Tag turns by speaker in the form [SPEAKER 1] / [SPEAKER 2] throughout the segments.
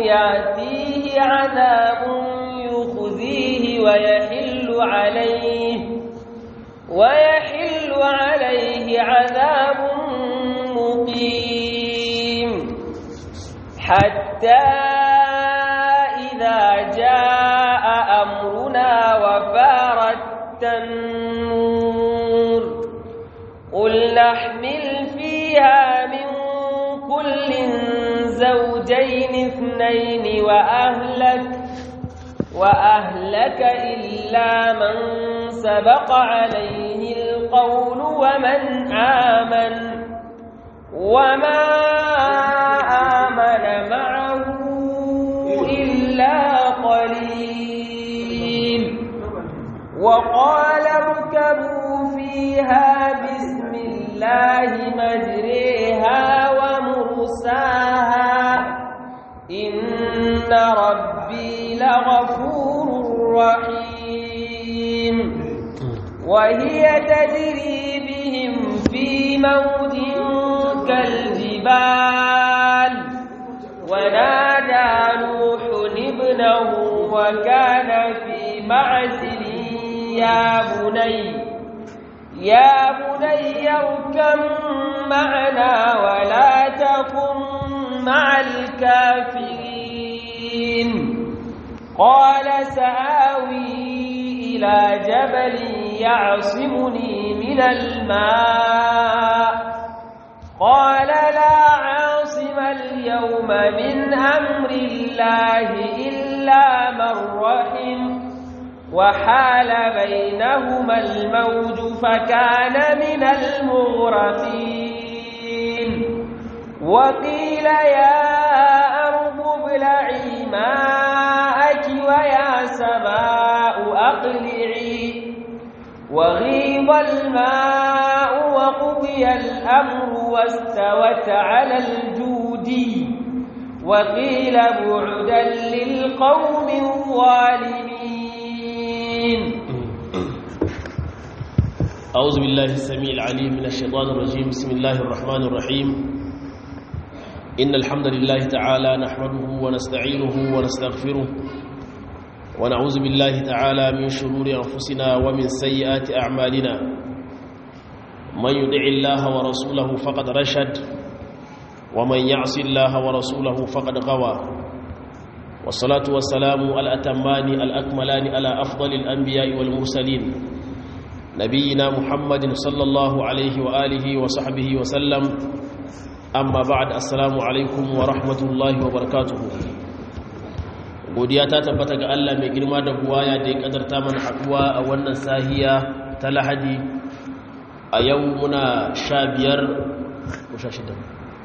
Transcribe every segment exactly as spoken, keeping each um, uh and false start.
[SPEAKER 1] يأتيه عذاب يخزيه ويحل عليه ويحل عليه عذاب مقيم حتى إذا جاء أمرنا وفارت النور قل نحمل فيها من كل زوجين اثنين وأهلك وأهلك إلا من سبق عليه القول ومن آمن وما آمن معه إلا قليل وقال اركبوا فيها بسم الله مجريها ومرساها إن ربي لغفور رحيم وهي تجري بهم في موج كالجبال ونادى نوح ابنه وكان في معزل يا بني يا بني اركب معنا ولا تكن مع الكافرين قال سآوي إلى جبل يعصمني من الماء قال لا عاصم اليوم من أمر الله إلا من رحم وحال بينهما الموج فكان من المغرقين وقيل يا أرض ابلعي ماءك ويا سماء أقلعي وغيض الماء وقضي الأمر واستوت على الجود وقيل بعدا للقوم الظالمين
[SPEAKER 2] أعوذ بالله السميع العليم من الشيطان الرجيم بسم الله الرحمن الرحيم إن الحمد لله تعالى نحمده ونستعينه ونستغفره ونعوذ بالله تعالى من شرور أنفسنا ومن سيئات أعمالنا من يطع الله ورسوله فقد رشد ومن يعص الله ورسوله فقد غوى والصلاة والسلام الأتمان الأكملان على أفضل الأنبياء والمرسلين نبينا محمد صلى الله عليه وآله وصحبه وسلم أما بعد السلام عليكم ورحمة الله وبركاته godiya ta tabbata ga Allah mai girma da buwaya da ya kadarta mana haduwa a wannan sahiya ta Lahadi a yau muna sha biyar ko sha shida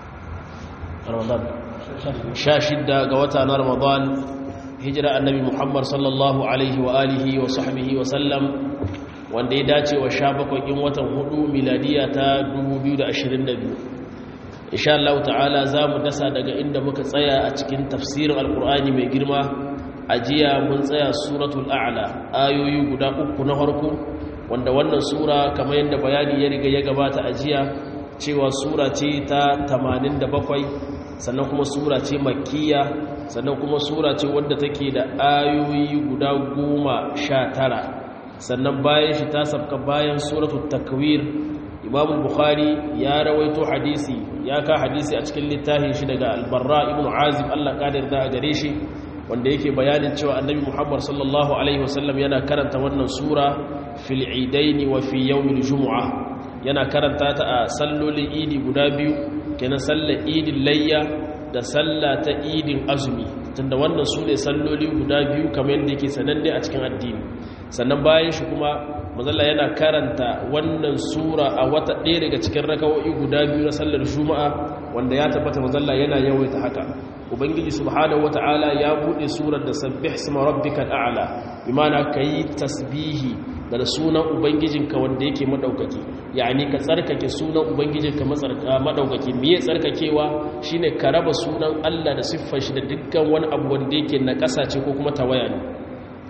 [SPEAKER 2] Ramadan sha shida ga wata na Ramadan hijira annabi Muhammad sallallahu alaihi wa alihi wa sahbihi wa sallam wanda ya dace wa sha bakwai in watan hudu miladiya ta dubu biyu da ashirin da biyu insha Allah ta'ala za mu dasa daga inda muka tsaya a cikin tafsirin alkur'ani mai girma a jiya mun tsaya suratul a'la ayoyi guda uku na farko wanda wannan sura kamar yadda bayani ya riga ya gabata a jiya cewa sura ce ta tamanin da bakwai sannan kuma sura ce makkiya sannan kuma sura ce wadda take da ayoyi guda goma sha tara sannan bayan shi ta sabka bayan suratul takwir imam bukhari ya rawaito hadisi ya ka hadisi a cikin littafin shi daga al-barra ibn azib Allah kadir da gare shi wanda yake bayanin cewa annabi muhammad sallallahu alaihi wasallam yana karanta wannan sura fil idaini wa fi yawmil jumu'ah yana karanta ta a sallolin idi guda biyu kenan sallar idin layya da sallah ta idin azumi tunda wannan su ne salloli guda biyu kamar yadda yake sananne a cikin addini sannan bayan shi kuma mazalla yana karanta wannan sura a wata ɗaya daga cikin rakawoyi guda biyu na sallar juma'a wanda ya tabbata mazalla yana yawaita haka ubangiji subhanahu wata'ala ya buɗe surar da sabbih isma rabbikal a'la bi ma'ana kai tasbihi da sunan ubangijinka wanda yake madaukaki yani ka tsarkake sunan ubangijinka matsarka madaukaki miye tsarkakewa shine ka raba sunan Allah da siffar shi da dukkan wani abu wanda yake na ƙasa ce ko kuma tawaya ne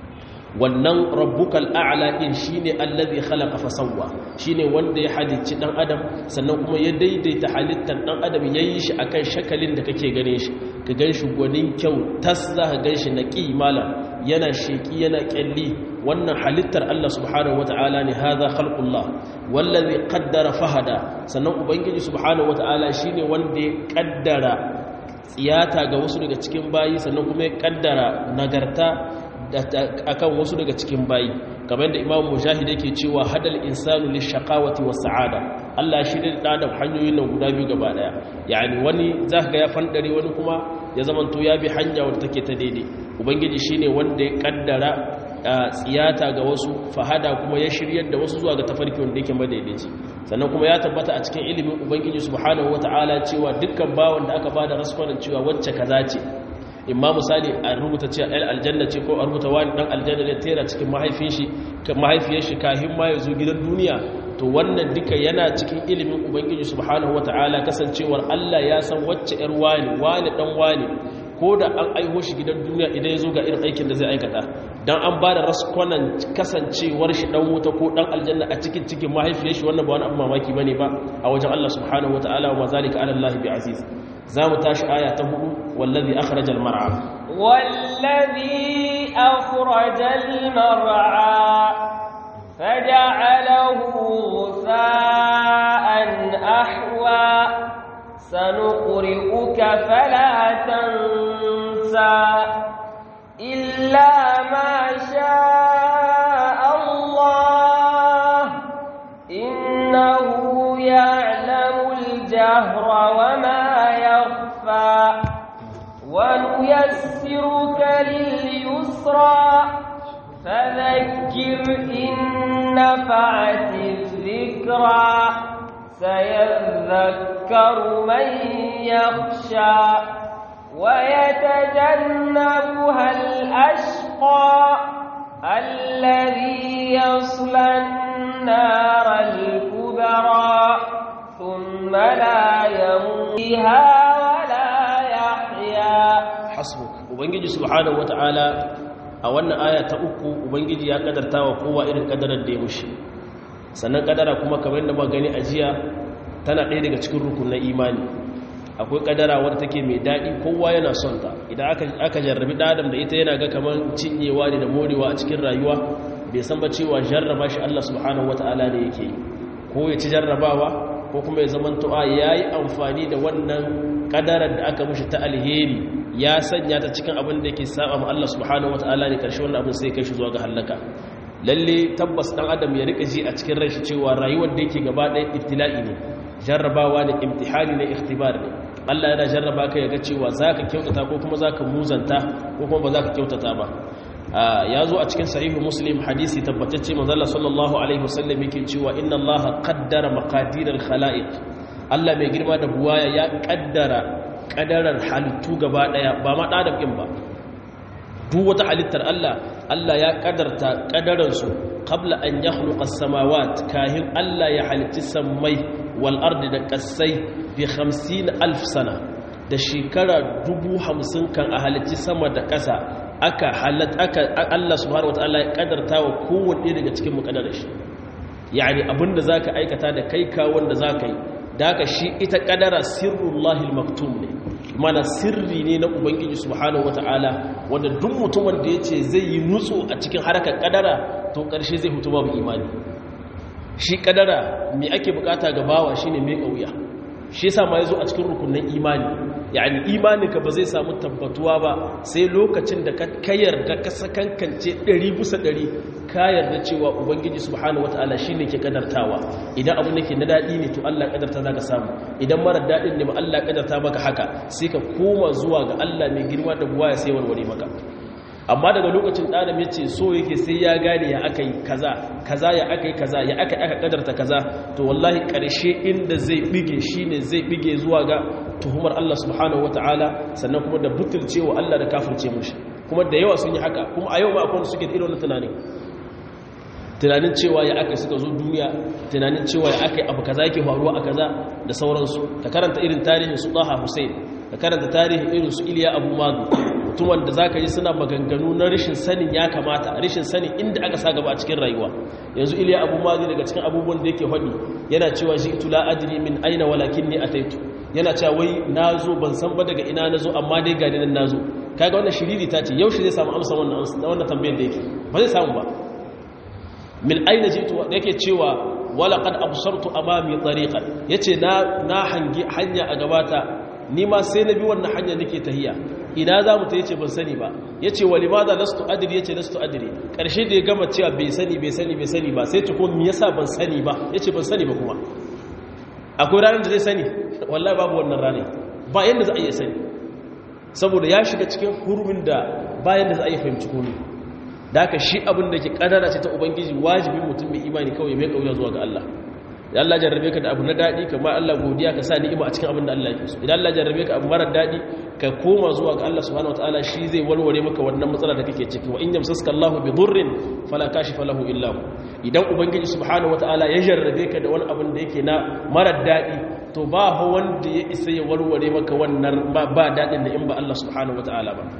[SPEAKER 2] wannan rabbukal a'la din shine allazi khalaqa fasawwa shine wanda ya halicci dan adam sannan kuma ya daidaita halittar dan adam yayi shi akan shakalin da kake gane shi ka ganshi gwanin kyau tas za ka ganshi naqi malam yana sheki yana kyalli wannan halittar Allah subhanahu wataala ne hadha khalqullah wallazi qaddara fahada sannan ubangiji subhanahu wataala shine wanda ya kaddara tsiyata ga wasu daga cikin bayi sannan kuma ya kaddara nagarta akan wasu daga cikin bayi kamar yadda Imam Mujahid yake cewa hadal insanu lishaqawati was sa'ada Allah shi da adam hanyoyin nan guda biyu gaba daya yani wani zaka ga ya fandare wani kuma ya zamanto ya bi hanya wadda take ta daidai ubangiji shine wanda ya kaddara tsiyata ga wasu fahada kuma ya shiryar da wasu zuwa ga tafarki wanda yake madaidaici sannan kuma ya tabbata a cikin ilimin ubangiji subhanahu wataala cewa dukkan bawon da aka bada raskonan cewa wacce kaza ce imma misali a rubuta cewa al aljanna ce ko a rubuta wani dan aljanna ne tera cikin mahaifin shi mahaifiyar shi kahin ma ya zo gidan duniya to wannan duka yana cikin ilimin ubangiji subhanahu wataala kasancewar Allah ya san wacce yar wani wani dan wani ko da an aiho shi gidan duniya idan ya zo ga irin aikin da zai aikata dan an ba da raskonan kasancewar shi dan wuta ko dan aljanna a cikin cikin mahaifiyar shi wannan ba wani abu mamaki bane ba a wajen Allah subhanahu wataala wa zalika ala Allah bi aziz zamu tashi aya ta hudu wallazi akhrajal mar'a
[SPEAKER 1] wallazi akhrajal mar'a faja'alahu ghusaan ahwa sanuqri'uka fala tansa illa ma sha'a Allah innahu ya'lamul jahra wa ma ونيسرك لليسرى فذكر إن نفعت الذكرى سيذكر من يخشى ويتجنبها الأشقى الذي يصلى النار الكبرى ثم لا يموت فيها
[SPEAKER 2] hasbuk ubangiji subhanahu wataala a wannan aya ta uku ubangiji ya kadarta wa kowa irin kadarar da ya mushi sannan kadara kuma kamar yadda muka gani a jiya tana ɗaya daga cikin rukunin imani akwai kadara wadda take mai daɗi kowa yana son ta idan aka aka jarrabi adam da ita yana ga kamar cinyewa ne da morewa a cikin rayuwa bai san ba cewa jarraba shi Allah subhanahu wataala ne yake yi ko ya ci jarrabawa ko kuma ya zamanto a yayi amfani da wannan kadarar da aka mushi ta alheri ya sanya ta cikin abin da yake saba ma Allah subhanahu wataala ne karshe wannan abin sai kai shi zuwa ga halaka lalle tabbas dan adam ya rika ji a cikin ran shi cewa rayuwar da yake gaba ɗaya ibtila'i ne jarrabawa ne imtihani ne ikhtibar ne Allah yana jarraba ka yaga cewa zaka kyautata ko kuma zaka muzanta ko kuma ba zaka kyautata ba ya zo a cikin sahihu muslim hadisi tabbatacce manzo Allah sallallahu alaihi wasallam yake cewa inna Allah qaddara maqadir al-khalaiq Allah mai girma da buwaya ya kaddara kadarar halittu gaba daya ba ma ɗadam ɗin ba duk wata halittar Allah Allah ya kadarta kadararsu qabla an yakhluqa as-samawat kahin Allah ya halitti sammai wal ardi da kasai bi hamsin alf sana da shekara dubu hamsin kan a halitti sama da ƙasa aka halat aka Allah subhanahu wataala ya kadarta wa kowanne daga cikin muƙaddarar shi yani abinda zaka aikata da kai ka wanda zaka yi daga shi ita kadara sirrullahi al-maktum ne mana sirri ne na ubangiji subhanahu wataala wanda duk mutumin da yace zai yi nutsu a cikin harkar kadara to karshe zai hutu babu imani shi kadara me ake bukata ga bawa shine mai kauya shi yasa ma yazo a cikin rukunin imani yani imaninka ba zai samu tabbatuwa ba sai lokacin da ka kayar da ka sakankance ɗari bisa ɗari ka yarda cewa ubangiji subhanahu wataala shine ke kadartawa idan abu nake na dadi ne to Allah kadarta zaka samu idan mara dadin ne ma Allah kadarta maka haka sai ka koma zuwa ga Allah mai girma da buwaya sai warware maka amma daga lokacin ɗanam ya ce so yake sai ya gane ya aka yi kaza kaza ya aka yi kaza ya aka aka kadarta kaza to wallahi ƙarshe inda zai bige shi ne zai bige zuwa ga tuhumar Allah subhanahu wata'ala sannan kuma da butulcewa Allah da kafirce mushi kuma da yawa sun yi haka kuma a yau ma akwai suke da irin tunanin tunanin cewa ya aka suka zo duniya tunanin cewa ya aka abu kaza yake faruwa a kaza da sauransu ka karanta irin tarihin su Taha Hussein ka karanta tarihin irin su Iliya Abu Madu mutum wanda zaka yi suna maganganu na rashin sanin ya kamata rashin sanin inda aka sa gaba a cikin rayuwa. Yanzu Iliya Abu Mazi daga cikin abubuwan da yake faɗi yana cewa ji'tu la adri min aina walakinni ataitu, yana cewa wai nazo ban san ba daga ina nazo amma dai ga nan nazo. Kaga wannan shiriri ta ce yaushe zai samu amsa wannan wannan tambayar da yake ba zai samu ba. Min aina ji'tu yake cewa wala qad absartu amami tariqan, yace na na hangi hanya a gabata ni ma sai na bi wannan hanya nake tahiya, ina za mu ta yace ban sani ba, yace walimadha lastu adri, yace lastu adri, karshe da ya gama cewa bai sani bai sani bai sani ba sai ce ko me yasa ban sani ba, yace ban sani ba. Kuma akwai ranar da zai sani? Wallahi babu wannan ranar, ba yanda za a iya sani, saboda ya shiga cikin hurumin da bayan da za a iya fahimci komai. Da haka shi abin da ke kadara ce ta ubangiji, wajibin mutum mai imani kawai mai kauya zuwa ga Allah. Idan Allah jarrabe ka da abu na daɗi, kamar Allah godiya ka sa ni'ima a cikin abin da Allah yake so. Idan Allah jarrabe ka abu mara daɗi, ka koma zuwa ga Allah subhanahu wataala, shi zai warware maka wannan matsala da kake ciki. Wa in yamsaska Allahu bi dhurrin fala kashifa lahu illa hu. Idan ubangiji subhanahu wataala ya jarrabe ka da wani abin da yake na mara daɗi, to ba ho wanda ya isa ya warware maka wannan ba daɗin da in ba Allah subhanahu wataala ba.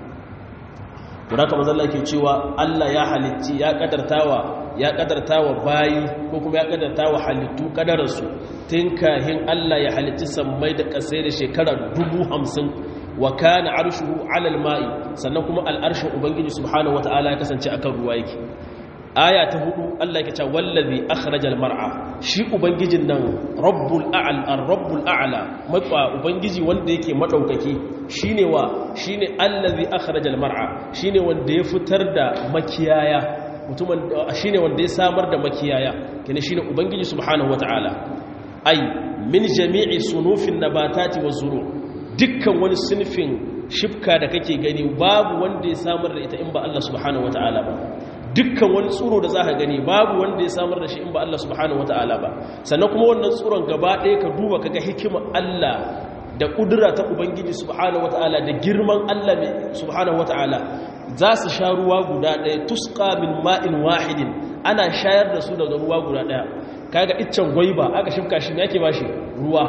[SPEAKER 2] To haka manzo Allah yake cewa Allah ya halitti ya kadartawa ya kadartawa bayi ko kuma ya kadartawa halittu kadararsu tun kahin Allah ya halitti sammai da kasai da shekara dubu hamsin. Wa kana arshuhu alal ma'i, sannan kuma al'arshin ubangiji subhanahu wataala ya kasance akan ruwa yake. Aya ta hudu Allah yake cewa wallazi akhrajal mar'a, shi ubangijin nan rabbul a'la ar-rabbul a'la, matsa ubangiji wanda yake madaukaki shine wa shine allazi akhrajal mar'a, shine wanda ya fitar da makiyaya, mutumin shine wanda ya samar da makiyaya, kene shine ubangiji subhanahu wataala. Ai min jami'i sunufin nabatati waz-zuru', dukkan wani sunfin shifka da kake gani babu wanda ya samar da ita in ba Allah subhanahu wataala ba. Dukkan wani tsuro da za ka gani babu wanda ya samar da shi in ba Allah subhanahu wata'ala ba. Sannan kuma wannan tsuron gaba ɗaya ka duba ka ga hikimar Allah da ƙudura ta Ubangiji subhanahu wata'ala da girman Allah subhanahu wata'ala. Za su sha ruwa guda ɗaya, tuska min ma'in wahidin, ana shayar da su daga ruwa guda ɗaya. Kaga iccen gwaiba aka shifka shi me ake bashi? Ruwa.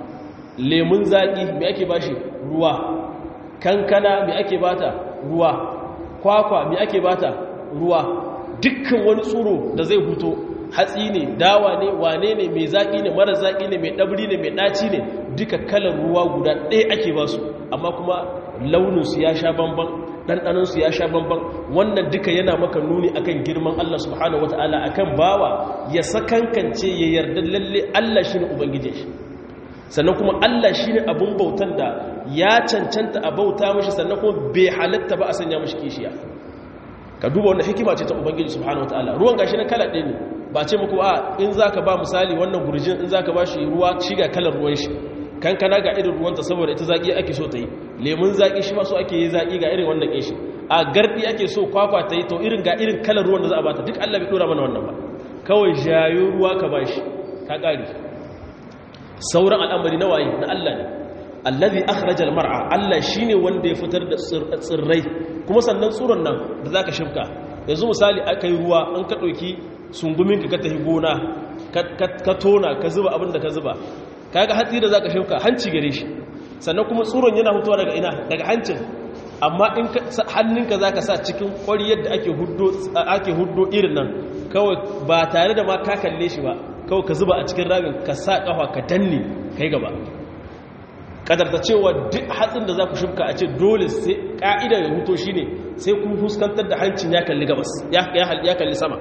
[SPEAKER 2] Lemun zaƙi me ake bashi? Ruwa. Kankana me ake bata? Ruwa. Kwakwa me ake bata? Ruwa. Dukkan wani tsuro da zai huto, hatsi ne, dawa ne, wane ne, mai zaƙi ne, mara zaƙi ne, mai ɗabri ne, mai ɗaci ne, duka kalar ruwa guda ɗaya ake ba su, amma kuma launinsu ya sha bamban, ɗanɗanansu ya sha bamban. Wannan duka yana maka nuni akan girman Allah subhanahu wata'ala, akan bawa ya sakankance ya yarda lalle Allah shi ne Ubangijin shi. Sannan kuma Allah shi ne abin bautan da ya cancanta a bauta mashi, sannan kuma bai halatta ba a sanya mashi kishiya. Ka duba wannan hikima ce ta Ubangiji subhanahu wataala. Ruwan gashi na kala ɗaya ne, ba ce muku a in zaka ba misali wannan gurjin in zaka ba shi ruwa shi ga kalar ruwan shi, kankana ga irin ruwanta saboda ita zaki ake so ta yi, lemun zaki shi ma so ake yi zaki ga irin wannan ƙin shi, a gardi ake so kwakwa ta yi to irin ga irin kalar ruwan da za a bata. Duk Allah bai dora mana wannan ba, kawai jayo ruwa ka bashi ka ƙari. Sauran al'amari na waye na Allah ne. Allazi akhrajal mar'a, Allah shine wanda ya fitar da tsirrai, kuma sannan tsuron nan da zaka shifka. Yanzu misali akai ruwa an ka dauki sungumin ka ka tafi gona ka tona ka zuba abin da ka zuba, kaga hatsi da zaka shifka hanci gare shi, sannan kuma tsuron yana fitowa daga ina? Daga hancin. Amma in hannunka zaka sa cikin ƙwariyar da ake huddo ake huddo irin nan, kawai ba tare da ma ka kalle shi ba, kawai ka zuba a cikin ramin ka sa kafa ka danne kai gaba. Kadarta cewa duk hatsin da za ku shimka a ce dole sai ƙa'ida ya huto shi ne sai kun fuskantar da hancin ya kalli gabas ya kalli sama.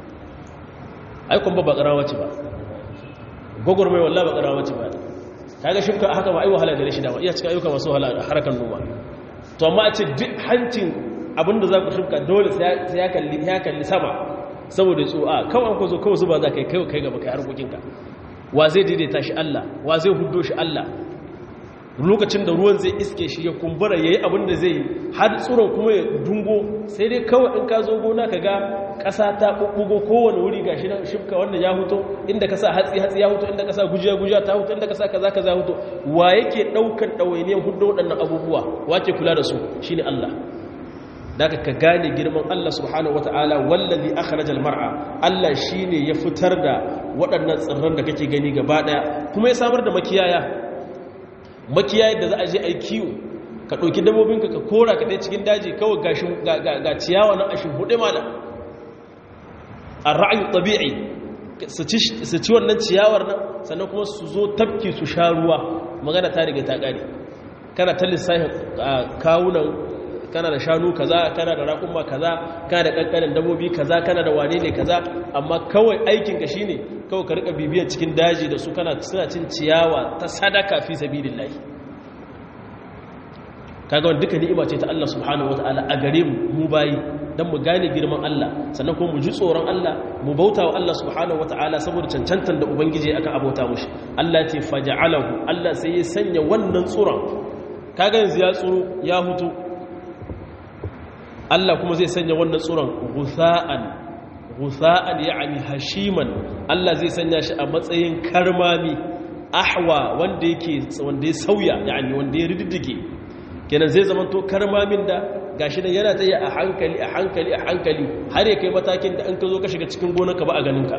[SPEAKER 2] Aikon ba bakarawa ce ba, gwagwar mai wallah bakarawa ce ba. Ta ga shimka haka ba ai wahala gare shi dama, iya cika ayyuka masu wahala a harkar noma. To amma a ce duk hancin abinda za ku shimka dole sai ya kalli sama saboda tso'a, kawai ku zo kawai zuba za ka yi kai gaba kai harkokinka. Wa zai daidaita shi Allah, wa zai hudo shi Allah. Lokacin da ruwan zai iske shi ya kumbura ya yi abin da zai yi har tsoron kuma ya dungo, sai dai kawai in ka zo gona ka ga ƙasa ta ɓuɓɓugo kowane wuri ga shi na shifka wanda ya huto, inda ka sa hatsi hatsi ya huto, inda ka sa gujiya gujiya ta huto, inda ka sa kaza kaza huto. Wa yake ɗaukan ɗawainiyar hudu waɗannan abubuwa, wa ke kula da su? Shi ne Allah. Daga ka gane girman Allah subhanahu wa ta'ala, wallazi akhrajal mar'a, Allah shi ne ya fitar da waɗannan tsirran da kake gani gaba ɗaya, kuma ya samar da makiyaya. Makiyayi da za a je a yi kiwo, ka ɗauki dabbobinka ka kora ka ɗaya cikin daji kawai ga ciyawa na ashin hudu mana a ra'ayi ɗabi'i su ci wannan ciyawar nan sannan kuma su zo tafki su sha ruwa magana ta riga ta ƙari kana ta lissafin kawunan kana da shanu kaza kana da raƙumma kaza kana da ƙanƙanin dabbobi kaza kana da wane ne kaza amma kawai aikinka shine kawai ka riƙa bibiyar cikin daji da su kana suna cin ciyawa ta sadaka fi sabilillahi kaga wanda duka ni'ima ce ta Allah subhanahu wataala a gare mu mu bayi dan mu gane girman Allah sannan kuma mu ji tsoron Allah mu bauta wa Allah subhanahu wataala saboda cancantan da ubangiji akan abauta mushi Allah ce faja'alahu Allah sai ya sanya wannan tsuran kaga yanzu ya tsuro ya hutu Allah kuma zai sanya wannan tsuran ghutha'an ghutha'an yani hashiman Allah zai sanya shi a matsayin karmami ahwa wanda yake wanda ya sauya yani wanda ya riddige kenan zai zama to karmamin da gashi nan yana tsaye a hankali a hankali a hankali har ya kai matakin da an ka zo ka shiga cikin gonarka ba a ganinka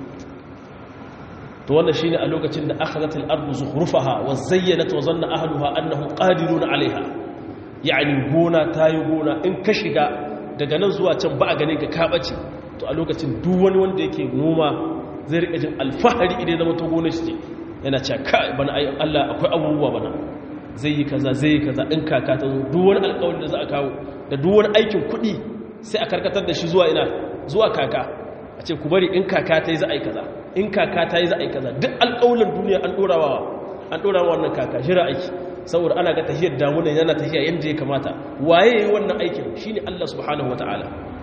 [SPEAKER 2] to wannan shine a lokacin da akhadhatil ardu zukhrufaha wa zayyanat wa zanna ahluha annahum qadiruna alaiha yani gona tayi gona in ka shiga daga nan zuwa can ba a ganin ka ka bace to a lokacin duk wani wanda yake noma zai rika jin alfahari idan zama to gonar shi yana cewa kai bana ai Allah akwai abubuwa bana zai yi kaza zai yi kaza in kaka ta zo duk wani alƙawarin da za a kawo da duk wani aikin kuɗi sai a karkatar da shi zuwa ina zuwa kaka a ce ku bari in kaka ta yi za a yi kaza in kaka ta yi za a yi kaza duk alƙawarin duniya an ɗorawa an ɗorawa wannan kaka jira aiki saboda ana ga tahiyar damunan yana tahiya yadda ya kamata waye ya yi wannan aikin shi ne Allah subhanahu wata'ala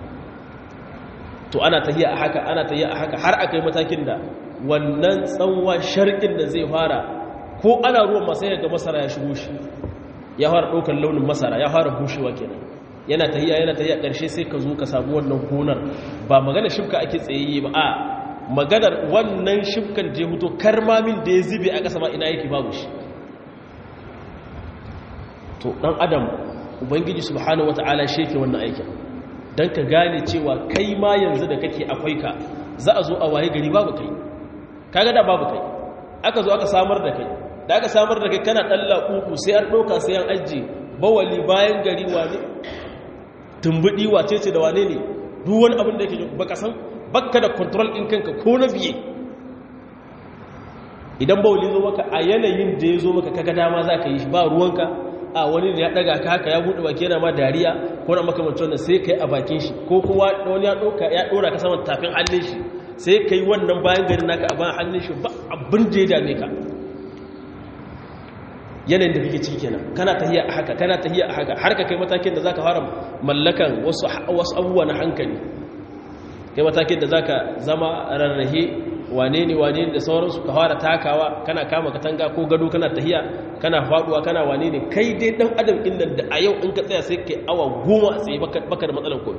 [SPEAKER 2] to ana tahiya a haka ana tahiya a haka har aka yi matakin da wannan tsanwa sharƙin da zai fara ko ana ruwan masu yaga masara ya shigo shi ya fara ɗaukar launin masara ya fara bushewa kenan yana tahiya yana tahiya ƙarshe sai ka zo ka samu wannan gonar ba magana shifka ake tsayayye ba a maganar wannan shifkan da ya fito karmamin da ya zube a ƙasa ma ina yake babu shi to ɗan adam ubangiji subhanahu wata'ala shi yake wannan aikin don ka gane cewa kai ma yanzu da kake akwai ka za a zo a waye gari babu kai kaga da babu kai aka zo aka samar da kai da aka samar da kai kana ɗalla uku sai an ɗauka sai an ajiye bawali bayan gari wane tumbuɗi wace ce da wane ne duk wani abin da yake baka san baka da control ɗin kanka ko na biye idan bawali zo maka a yanayin da ya zo maka kaga dama za ka yi shi ba ruwanka a wani da ya ɗaga ka haka ya buɗe baki yana ma dariya ko na makamancin da sai ka yi a bakin shi ko kuma wani ya ɗora ka saman tafin hannun shi sai ka yi wannan bayan gari naka a bayan hannun shi ba abin da ya dame ka yanayin da kake ciki kenan kana tahiya a haka kana tahiya a haka har ka kai matakin da zaka fara mallakan wasu wasu abubuwa na hankali kai matakin da zaka zama rarrahe wane ne wane ne da sauransu ka fara takawa kana kama katanga ko gado kana tahiya kana faduwa kana wane ne kai dai dan adam din nan da a yau in ka tsaya sai kai awa goma a tsaye baka da matsalar koyo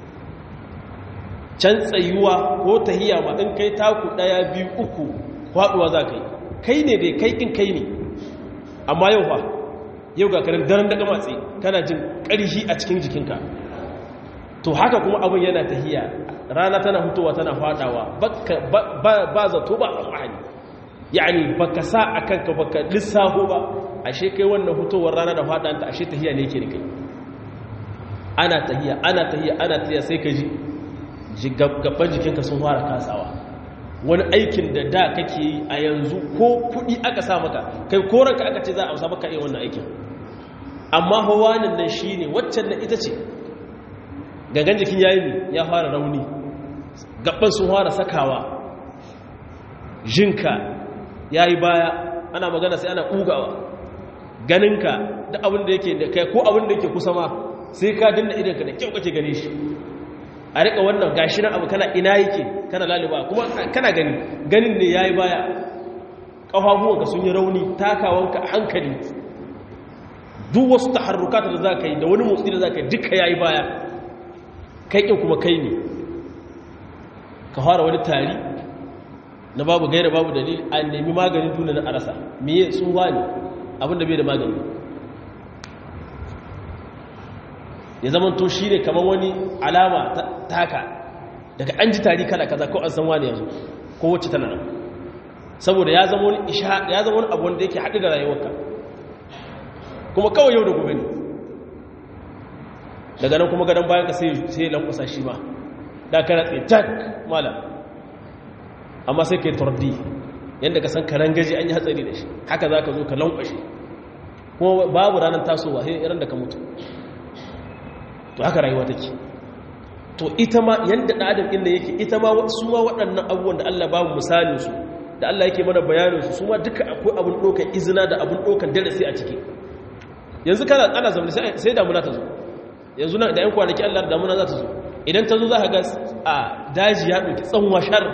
[SPEAKER 2] can tsayuwa ko tahiya ma in kai taku daya biyu uku faduwa za ka yi kai ne dai kai kin kai ne amma yau fa yau ga karin daren daga matsi kana jin ƙarfi a cikin jikinka to haka kuma abin yana tahiya rana tana hutowa tana fadawa ba zato ba tsammani yani baka sa a kanka baka lissafo ba ashe kai wannan hutowar rana da fadanta ashe tahiya ne yake da kai ana tahiya ana tahiya ana tahiya sai ka ji gaban jikinka sun fara kasawa wani aikin da da kake yi a yanzu ko kudi aka sa maka kai koranka aka ce za a amsa maka yin wannan aikin amma hawanin nan shine waccan nan ita ce gangan jikin yayi ya fara rauni gaban sun fara sakawa jinka yayi baya ana magana sai ana kugawa ganinka da abin da yake da kai ko abin da yake kusa ma sai ka dinda idanka da kyau kake gane shi a rika wannan gashi nan abu kana ina yake kana laliba kuma kana gani ganin ne yayi baya kafafuwanka sun yi rauni takawanka a hankali duk wasu taharrukat da zaka yi da wani motsi da zaka yi duka yayi baya kai kin kuma kai ne ka fara wani tari na babu gaira babu dalili an nemi maganin tuna na arasa miye tsuwa ne abinda bai da magani ya zama to shi ne kamar wani alama taka daga an ji tari kala kaza ko an san wani yanzu ko wacce tana nan saboda ya zama wani isha ya zama wani abu wanda yake haɗu da rayuwarka kuma kawai yau da gobe ne daga nan kuma gadon bayan ka sai sai lankwasa shi ma da ka ratse tak malam amma sai kai tordi yanda ka san karan gaji an yi hatsari da shi haka zaka zo ka lankwashe kuma babu ranar tasowa sai irin da ka mutu to haka rayuwa take to ita ma yanda da adam inda yake ita ma su ma waɗannan abubuwan da Allah babu misalin su da Allah yake mana bayanin su su ma duka akwai abun dokan izina da abun dokan darasi a ciki yanzu kana ana zamani sai damuna ta zo yanzu nan da yan kwanaki Allah da damuna za ta zo idan ta zo za ka ga a daji ya ɗauki tsanwa shar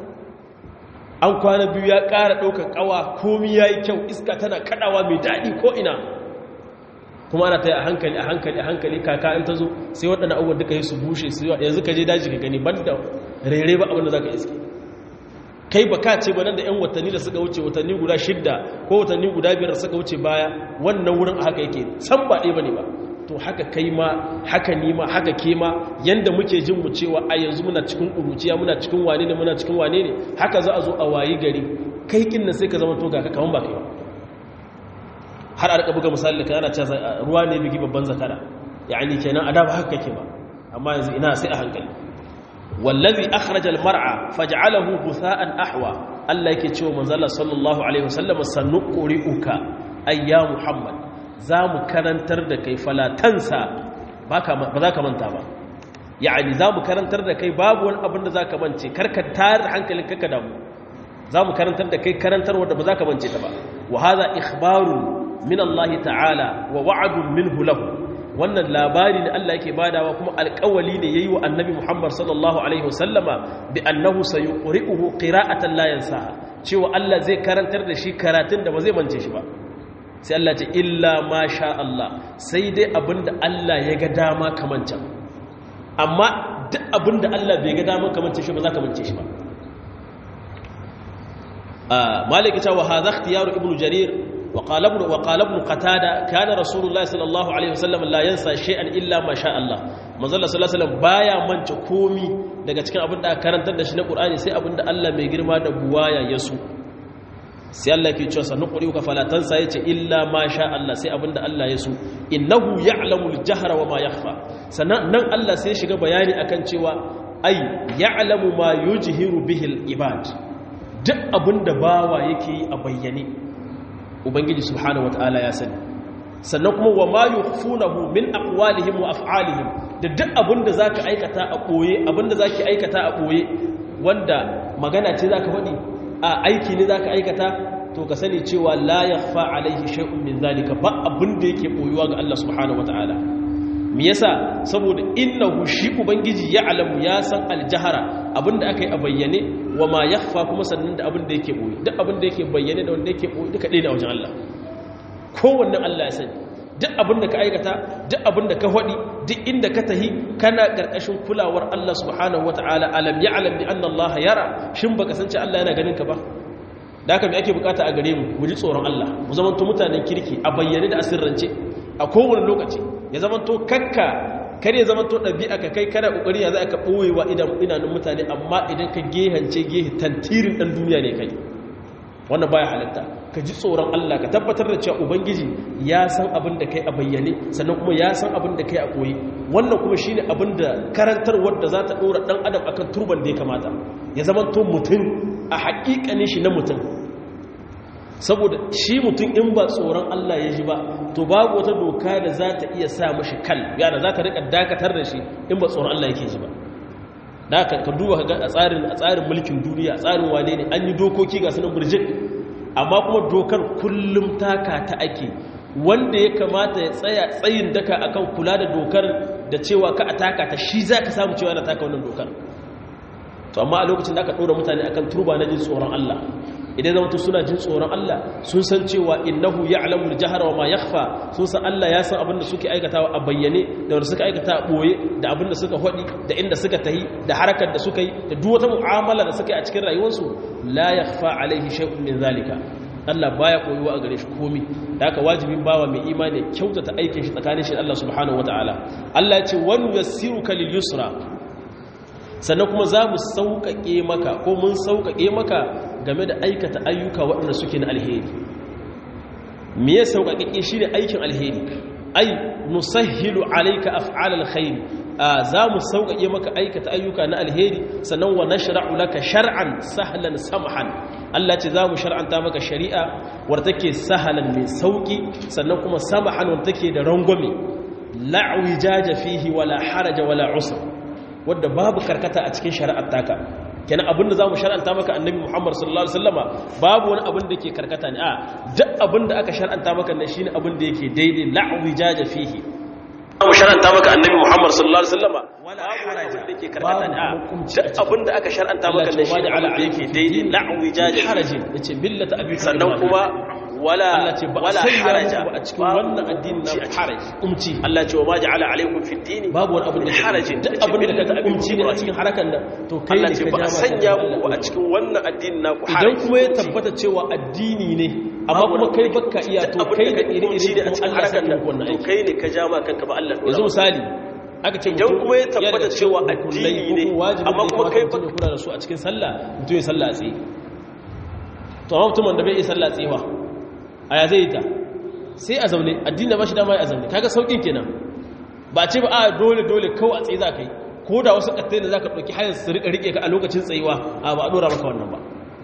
[SPEAKER 2] an kwana biyu ya ƙara ɗaukar ƙawa komi ya yi kyau iska tana kaɗawa mai daɗi ko ina kuma ana ta yi a hankali a hankali a hankali kaka in ta zo sai waɗanda abubuwan duka yi su bushe su yanzu ka je daji ka gani ban da rere ba abinda za ka iske kai ba ka ce ba nan da 'yan watanni da suka wuce watanni guda shidda ko watanni guda biyar da suka wuce baya wannan wurin haka yake san ba ɗaya ba ne ba to haka kai ma haka ni ma haka ke ma yanda muke jin mu cewa a yanzu muna cikin ƙuruciya muna cikin wane ne muna cikin wane ne haka za a zo a wayi gari kai kin nan sai ka zama to ga ka kaman ba kai ba har a rika buga misali da kana cewa ruwa ne bigi babban zakara yani kenan ada ba haka kake ba amma yanzu ina sai a hankali wallazi akhraja almar'a faj'alahu butha'an ahwa Allah yake cewa manzo Allah sallallahu alaihi wasallam sanuqri'uka ayya muhammad zamu karantar da kai falatansa baka ba za ka manta ba yani zamu karantar da kai babu wani abin da zaka mance karka tar hankalin kaka damu zamu karantar da kai karantarwa da ba za ka mance ta ba wa hadha ikhbarun min Allah ta'ala wa wa'adun minhu lahu wannan labari ne Allah yake badawa kuma alƙawali ne yayi wa annabi Muhammad sallallahu alaihi wasallama bi annahu sayuqri'uhu qira'atan la yansaha cewa Allah zai karantar da shi karatun da ba zai mance shi ba sai Allah ce illa ma sha Allah sai dai abinda Allah ya ga dama kamancan amma duk abinda Allah bai ga dama kamance shi ba za ka mance shi ba maliki ta wa hadha ikhtiyaru ibnu jarir وقال ابن وقال ابن قتاده كان رسول الله صلى الله عليه وسلم لا ينسى شيئا الا ما شاء الله manzo Allah sallallahu alaihi wasallam baya mance komi daga cikin abin da aka karantar da shi na Qur'ani sai abin da Allah mai girma da buwaya ya so sai Allah yake cewa sanuqri ka fala tansa yace illa ma sha Allah sai abin da Allah ya so innahu ya'lamu al-jahra wa ma yakhfa sannan nan Allah sai shiga bayani akan cewa ai ya'lamu ma yujhiru bihi al-ibad duk abin da bawa yake yi a bayyane ubangiji subhanahu wataala ya sani sannan kuma wa ma yukhfunahu min aqwalihim wa af'alihim da duk abinda zaka aikata a boye abinda zaki aikata a boye wanda magana ce zaka faɗi a aiki ne zaka aikata to ka sani cewa la yakhfa alaihi shay'un min zalika ba abinda yake boyuwa ga Allah subhanahu wataala me yasa saboda innahu shi ubangiji ya alamu ya san aljahara abinda akai a bayyane wa ma yakhfa kuma sannan da abinda yake boye duk abinda yake bayyane da wanda yake boye duka ɗaya ne a wajen Allah kowanne Allah ya sani duk abinda ka aikata duk abinda ka hodi duk inda ka tahi kana karkashin kulawar Allah subhanahu wataala alam ya'lam bi anna Allah yara shin baka san cewa Allah yana ganin ka ba da haka me ake bukata a gare mu mu ji tsoron Allah mu zamanto mutanen kirki a bayyane da asirrance a kowane lokaci ya zamanto kakka kare ya zamanto ɗabi'a ka kai kana ƙoƙari ya za ka ɓoyewa idanun mutane amma idan ka gehance gehe tantirin ɗan duniya ne kai wannan baya halatta ka ji tsoron Allah ka tabbatar da cewa ubangiji ya san abin da kai a bayyane sannan kuma ya san abin da kai a ɓoye wannan kuma shine abin da karantarwar da za ta ɗora ɗan adam akan turban da ya kamata ya zamanto mutum a haƙiƙanin shi na mutum saboda shi mutum in ba tsoron Allah ya ji ba to babu wata doka da za ta iya sa mashi kal yana za ta rika dakatar da shi in ba tsoron Allah yake ji ba da ka ka duba ga a tsarin a tsarin mulkin duniya a tsarin wane ne an yi dokoki ga sunan burjik amma kuma dokar kullum taka ta ake wanda ya kamata ya tsaya tsayin daka akan kula da dokar da cewa ka ataka ta shi zaka samu cewa yana taka wannan dokar to amma a lokacin da aka dora mutane akan turba na jin tsoron Allah idan zama suna jin tsoron Allah sun san cewa innahu ya'lamu al-jahra wa ma yakhfa sun san Allah ya san abin da suke aikatawa a bayyane da wanda suka aikata a boye da abin da suka hodi da inda suka tahi da harakar da suka yi da duk wata mu'amala da suka yi a cikin rayuwarsu la yakhfa alaihi shay'un min zalika Allah baya koyuwa a gare shi komai da haka wajibin bawa mai imani kyautata aikin shi tsakanin shi Allah subhanahu wataala Allah ya ce wa nuyassiruka lil yusra sannan kuma za mu sauƙaƙe maka ko mun sauƙaƙe maka game da aikata ayyuka waɗanda suke na alheri me ya sauƙaƙe shi ne aikin alheri ai nusahhilu alayka af'al alkhair za mu sauƙaƙe maka aikata ayyuka na alheri sannan wa nashra'u laka shar'an sahlan samhan Allah ce za mu shar'anta maka shari'a war take sahlan mai sauki sannan kuma samhan war take da rangwame la wijaja fihi wala haraja wala usr wanda babu karkata a cikin shari'ar taka kenan abinda zamu shar'anta maka annabi Muhammad sallallahu alaihi wasallama babu wani abin da yake karkata ne a duk abinda aka shar'anta maka ne shine abin da yake daidai la wijaja fihi zamu shar'anta maka annabi Muhammad sallallahu alaihi wasallama wala haraja da yake karkata ne a duk abinda aka shar'anta maka ne shine abin da yake daidai la wijaja harajin yace millata abi sannan kuma wala wala haraja a cikin wannan addini na haraji umci Allah ce wa ma ja'ala alaikum fi dini babu wani abu da harajin duk abin da kaga umci ne a cikin harakan nan to kai ne ka ja sanya muku a cikin wannan addini na ku haraji idan kuma ya tabbata cewa addini ne amma kuma kai bakka iya to kai da iri-iri da Allah sanya muku wannan aiki kai ne ka ja ma kanka ba Allah yanzu misali aka ce idan kuma ya tabbata cewa addini ne amma kuma kai bakka kula da su a cikin sallah mutum ya sallah tsaye to amma mutum da bai yi sallah tsayewa a ya zai ta sai a zaune addini da ba shi dama ya zaune kaga saukin kenan ba ce ba a dole dole kawai a tsaye za ka yi ko da wasu ƙattai da za ka ɗauki hayar su riƙa riƙe ka a lokacin tsayuwa a ba a ɗora maka wannan ba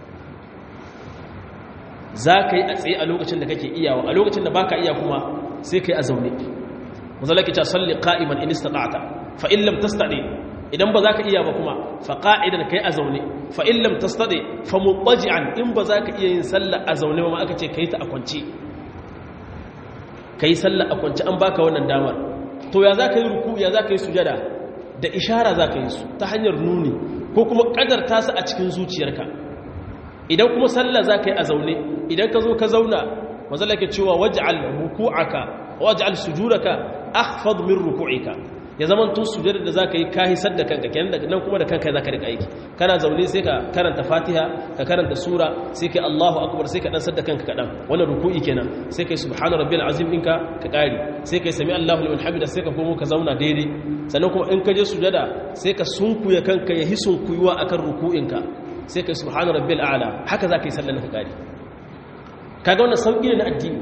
[SPEAKER 2] za ka yi a tsaye a lokacin da kake iyawa a lokacin da ba ka iya kuma sai ka yi a zaune mazala ke ca salli ƙa'iman in istata'ata fa in lam tastadi idan ba za ka iya ba kuma fa ƙa'idan ka yi a zaune fa in lam tastadi fa muqaji'an in ba za ka iya yin sallah a zaune ba aka ce ka yi ta a kwance ka yi sallah a kwance an baka wannan damar to ya za ka yi ruku ya za ka yi sujada da ishara za ka yi su ta hanyar nuni ko kuma ƙadarta su a cikin zuciyarka idan kuma sallah za ka yi a zaune idan ka zo ka zauna mazala ke cewa waj'al ruku'aka waj'al sujudaka akhfad min ruku'ika ya zaman tun sujada da za ka yi ka hisar da kanka kenan nan kuma da kanka za ka rika aiki kana zaune sai ka karanta fatiha ka karanta sura sai ka Allahu akbar sai ka dan sadda kanka kadan wannan ruku'i kenan sai kai subhana rabbil azim ɗinka ka kari sai kai sami Allahu liman hamida sai ka komo ka zauna daidai sannan kuma in ka je sujada sai ka sunkuya kanka ya hisun kuyuwa akan ruku'inka sai kai subhana rabbil a'la haka za ka yi sallar ka kari kaga wannan sauki ne na addini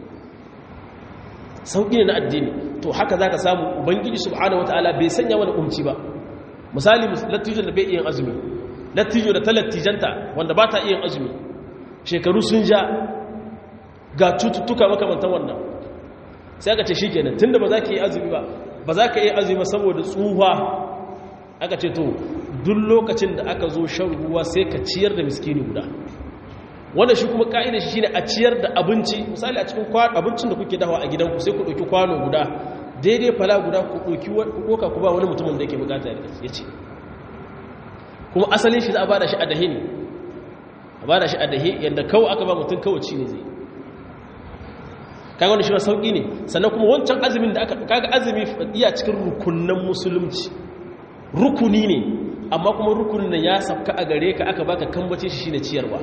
[SPEAKER 2] sauki ne na addini to haka za ka samu ubangiji subhanahu wataala bai sanya wani umci ba misali lattijon da bai iya azumi lattijo da ta lattijanta wanda ba ta iya azumi shekaru sun ja ga cututtuka makamantan wannan sai aka ce shi kenan tunda ba za ka yi azumi ba ba za ka yi azumi ba saboda tsuha aka ce to duk lokacin da aka zo shan ruwa sai ka ciyar da miskini guda wanda shi kuma ka'ida shi shine a ciyar da abinci misali a cikin abincin da kuke dawa a gidanku sai ku ɗauki kwano guda daidai fala guda ku ɗauki koka ku ba wani mutumin da yake bukata ya ce kuma asalin shi za a bada shi a dahe ne a bada shi a dahe yadda kawai aka ba mutum kawai ci ne zai kaga wani shi ma sauƙi ne sannan kuma wancan azumin da aka kaga azumi iya cikin rukunan musulunci rukuni ne amma kuma rukunin nan ya sabka a gare ka aka baka kambace shi shine ciyarwa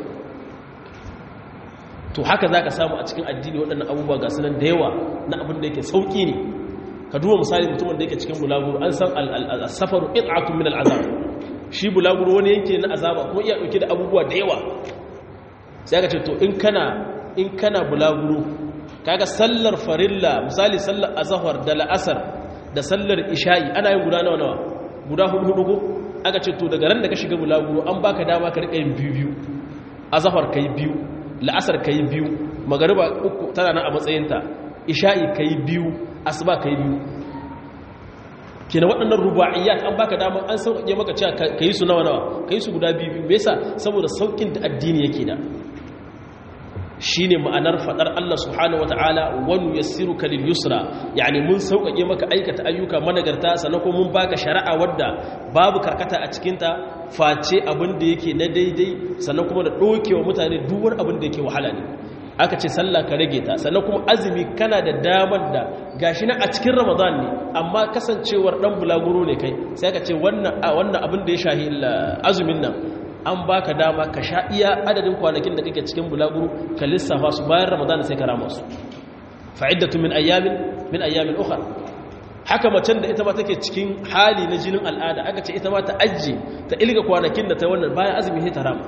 [SPEAKER 2] to haka za ka samu a cikin addini waɗannan abubuwa ga sunan da yawa na abin da yake sauƙi ne ka duba misali mutumin da yake cikin bulaguro an san al-safaru qit'atun min al-azab shi bulaguro wani yanke na azaba kuma iya dauke da abubuwa da yawa sai ka ce to in kana in kana bulaguro kaga sallar farilla misali sallar azhar da la'asar da sallar isha'i ana yin guda nawa nawa guda hudu hudu aka ce to daga ran da ka shiga bulaguro an baka dama ka rika yin biyu biyu azhar kai biyu la'asar ka yi biyu magariba uku tana nan a matsayinta isha'i ka yi biyu asuba ka yi biyu kina waɗannan ruba'iyyat an baka damar an sauƙaƙe maka cewa ka yi su nawa nawa ka yi su guda biyu biyu me yasa saboda sauƙin da addini yake da shine ma'anar faɗar Allah subhanahu wata'ala wa nuyassiruka lil yusra yani mun sauƙaƙe maka aikata ayyuka managarta sannan kuma mun baka shari'a wadda babu karkata a cikinta face abin da yake na daidai sannan kuma da ɗokewa mutane duwar abin da yake wahala ne aka ce sallah ka rage ta sannan kuma azumi kana da damar da gashi na a cikin ramadan ne amma kasancewar ɗan bulaguro ne kai sai aka ce wannan abin da ya shahi azumin nan an baka dama ka sha iya adadin kwanakin da kake cikin bulaguro ka lissafa su bayan ramadan sai ka rama su fa'iddatu min ayyamin min ayyamin ukhra haka macen da ita ma take cikin hali na jinin al'ada aka ce ita ma ta ajje ta ilga kwanakin da ta wannan bayan azumi sai ta rama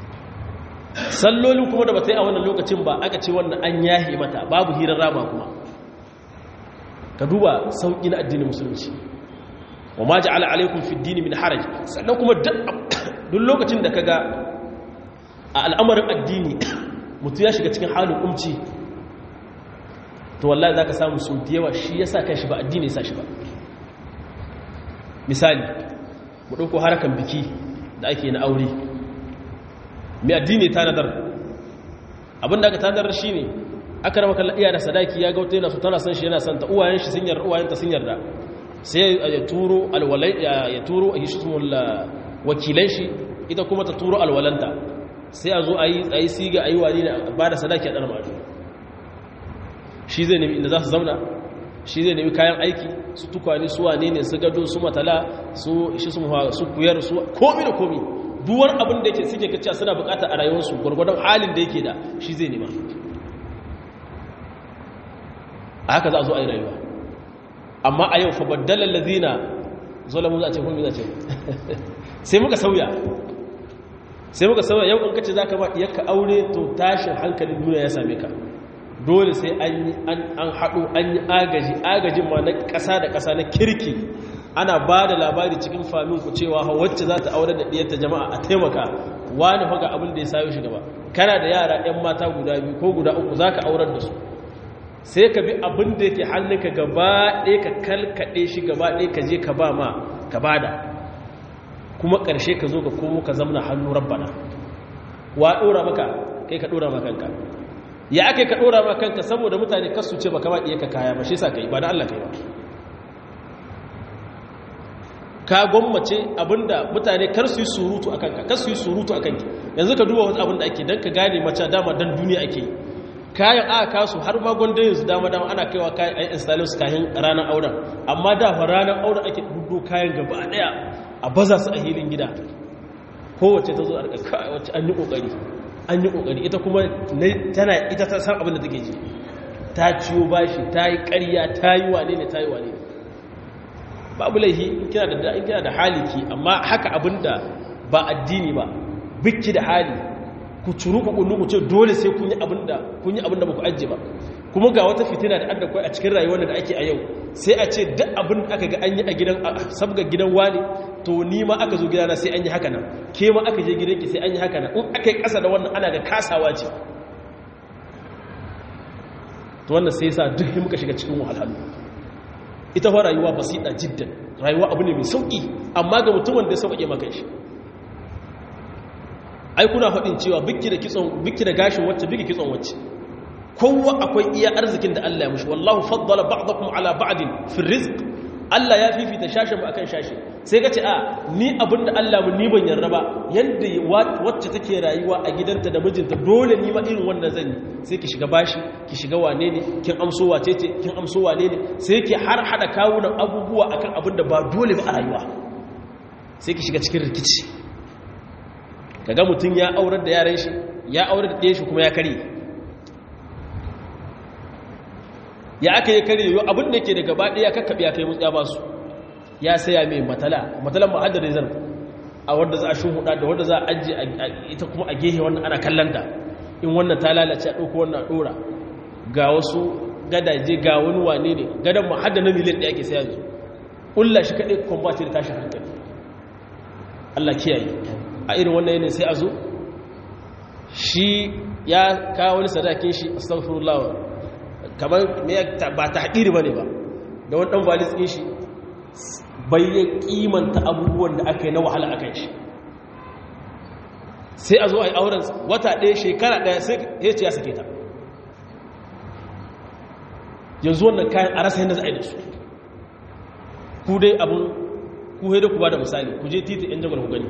[SPEAKER 2] sallolin kuma da bata yi a wannan lokacin ba aka ce wannan an yahi mata babu hirar rama kuma ka duba sauƙi na addinin musulunci wa ma ja'ala alaikum fi dini min haraj sannan kuma duk lokacin da kaga a al'amarin addini mutum ya shiga cikin halin kumci to wallahi zaka samu su da yawa shi yasa kai shi ba addini yasa shi ba misali mu dauko harakan biki da ake na aure mai addini ta nadar abinda aka tanadar shine aka rama kallon iya da sadaki ya ga wata yana so tana son shi yana son ta uwayen shi sun yarda uwayen ta sun yarda sai ya turo alwalai ya turo a hishimul wakilan shi ita kuma ta turo alwalanta sai a zo a yi a yi siga a yi wani da ba da sadaki a ɗan ma'adu shi zai nemi inda za su zauna shi zai nemi kayan aiki su tukwani su wane ne su gado su matala su ishi su kuyar su komi da komi duwar abin da yake suke kacce suna bukata a rayuwarsu gwargwadon halin da yake da shi zai nema a haka za a zo a yi rayuwa amma a yau fabaddalar lazina zolamu za a ce kuma za a ce sai muka sauya sai muka sauya yau in kace za ka ba iyaka aure to tashin hankalin duniya ya same ka dole sai an haɗu an yi agaji agajin ma na ƙasa da ƙasa na kirki ana ba da labari cikin famin ku cewa wacce za ta aure da ɗiyarta jama'a a taimaka wani faga abin da ya sayo shi gaba kana da yara 'yan mata guda biyu ko guda uku za ka aurar da su sai ka bi abin da yake hannunka gaba ɗaya ka kalkaɗe shi gaba ɗaya ka je ka ba ma ka bada kuma ƙarshe ka zo ka komo ka zamna hannu rabbana wa ɗora maka kai ka ɗora makanka ya ake ka ɗora makanka saboda mutane kasu ce baka ba ɗaya ka kaya ba shi sa ka yi ba da Allah ka yi ba ka gwammace abinda mutane kar su yi surutu a kanka kar su yi surutu a kanki yanzu ka duba wata abin da ake don ka gane mace dama don duniya ake yi kayan aka kasu har ma gwanda yanzu dama dama ana kaiwa kayan ayi instalin su kayan ranar auren amma da fa ranar auren ake dudu kayan gaba daya a baza su a hilin gida kowace ta zo a rika kai wacce an yi kokari an yi kokari ita kuma tana ita ta san abin da take ji ta ciyo bashi ta yi ƙarya ta yi wane ne ta yi wane ne babu laihi in kina da in kina da haliki amma haka abinda ba addini ba bikki da hali ku curu ku kullu ku ce dole sai kun yi abinda kun yi abinda ba ku ajje ba kuma ga wata fitina da an da kai a cikin rayuwar da ake a yau sai a ce duk abin da aka ga an yi a gidan sabga gidan wani to ni ma aka zo gidana sai an yi haka nan ke ma aka je gidanki sai an yi haka nan in aka yi kasa da wannan ana ga kasawa ce to wannan sai yasa duk muka shiga cikin wahalhalu ita fa rayuwa basita jiddan rayuwa abu ne mai sauki amma ga mutumin da ya sauke maka shi ai kuna faɗin cewa bikki da kitson bikki da gashin wacce biki kitson wacce kowa akwai iya arzikin da Allah ya mushi wallahu faddala ba'dakum ala ba'din fi rizq Allah ya fifita shashin akan shashi sai kace a ni abinda Allah mu ni ban yarda ba yanda wacce take rayuwa a gidanta da mijinta dole ni ma irin wannan zan yi sai ki shiga bashi ki shiga wane ne kin amso wace ce kin amso wane ne sai ki har hada kawunan abubuwa akan abinda ba dole ba a rayuwa sai ki shiga cikin rikici kaga mutun ya aurar da yaran shi ya aurar da ɗayan shi kuma ya kare ya aka yi kare yau abin da ke da gaba ɗaya kakkaɓe ya kai musu ya ba su ya saya mai matala matalan ma'adar rizal a wadda za a shi hudu da wadda za a ajiye ita kuma a gehe wannan ana kallanta in wannan ta lalace a ɗauko wannan ɗora ga wasu gadaje ga wani wane ne gadon ma'adar na miliyan ɗaya ke saya yanzu ƙulla shi kaɗai kwambati da tashi hankali Allah kiyaye a irin wannan yanayin sai a zo shi ya kawo wani sadakin shi astaghfirullah kamar ba ta haƙiri ba ne ba da wani ɗan valis ɗin shi bayan ƙimanta abubuwan da aka yi na wahala a kan shi sai a zo a yi auren wata ɗaya shekara ɗaya sai ya ce ya sake ta yanzu wannan kayan a rasa yadda za a yi da su ku dai abin ku haida ku ba da misali ku je titi yan jamal ku gani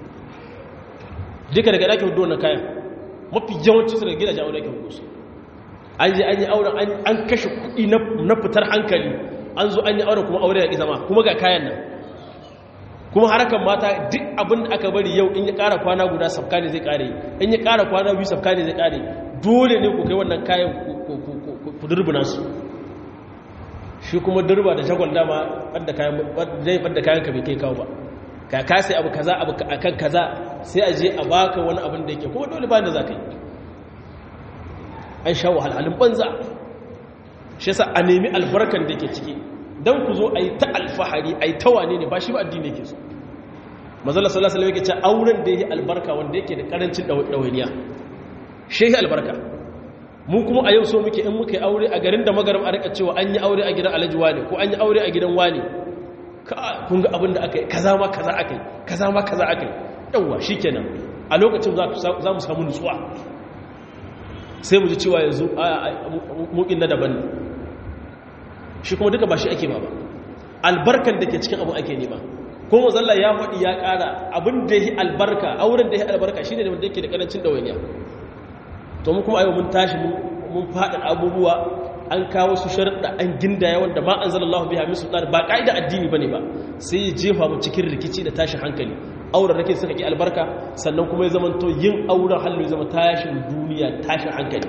[SPEAKER 2] duka daga ɗakin hudu wannan kayan mafi yawancin su daga gidajen aure ɗakin hudu su an je an yi auren an kashe kuɗi na fitar hankali an zo an yi auren kuma aure da zama kuma ga kayan nan kuma harkar mata duk abin da aka bari yau in ya ƙara kwana guda sabka ne zai ƙare in ya ƙara kwana biyu sabka ne zai ƙare dole ne ku kai wannan kayan ku durbuna su shi kuma durba da shagwal dama zai fadda kayan ka bai kai kawo ba ka kasai abu kaza abu akan kaza sai a je a baka wani abin da yake kuma dole ba da za ka yi an sha wahalhalin banza shi yasa a nemi albarkan da ke ciki dan ku zo ayi ta alfahari ayi ta wane ne ba shi ba addini yake so manzala sallallahu alaihi wasallam yake ce auren da yake albarka wanda yake da karancin dawainiya shehi albarka mu kuma a yau so muke in muke aure a garin da magaram a rika cewa an yi aure a gidan Alhaji wani ko an yi aure a gidan wani kun ga abin da aka yi kaza ma kaza aka yi kaza ma kaza aka yi yawa shikenan a lokacin za mu samu nutsuwa sai mu ji cewa yanzu mukin na daban ne shi kuma duka ba shi ake ba ba albarkan da ke cikin abu ake nema kuma zalla ya faɗi ya ƙara abin da ya yi albarka auren da ya yi albarka shi ne wanda yake da ƙarancin ɗawainiya to mu kuma ayo mun tashi mun faɗin abubuwa an kawo su sharaɗa an gindaya wanda ma an zala Allah biya misu ɗari ba ƙa'ida addini ba ne ba sai ya jefa mu cikin rikici da tashin hankali auren rake suka ki albarka sannan kuma ya zama to yin auren hallu ya zama tashin duniya tashin hankali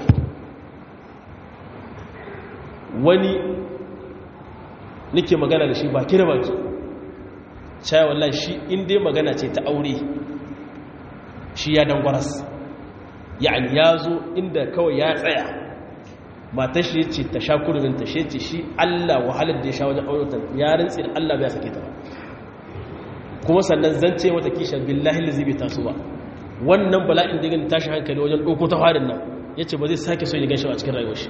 [SPEAKER 2] wani nake magana da shi baki da baki cewa wallahi shi inda magana ce ta aure shi ya dangwaras yani ya zo inda kawai ya tsaya matar shi ce ta sha kurumin ta ce shi Allah wahalar da ya sha wajen aurata ya rantsi da Allah bai sake ta ba kuma sannan zance wata kisha billahi lazi bai taso ba wannan bala'in da gani tashi hankali wajen ɗauko ta farin nan ya ce ba zai sake so ya gan shi a cikin rayuwar shi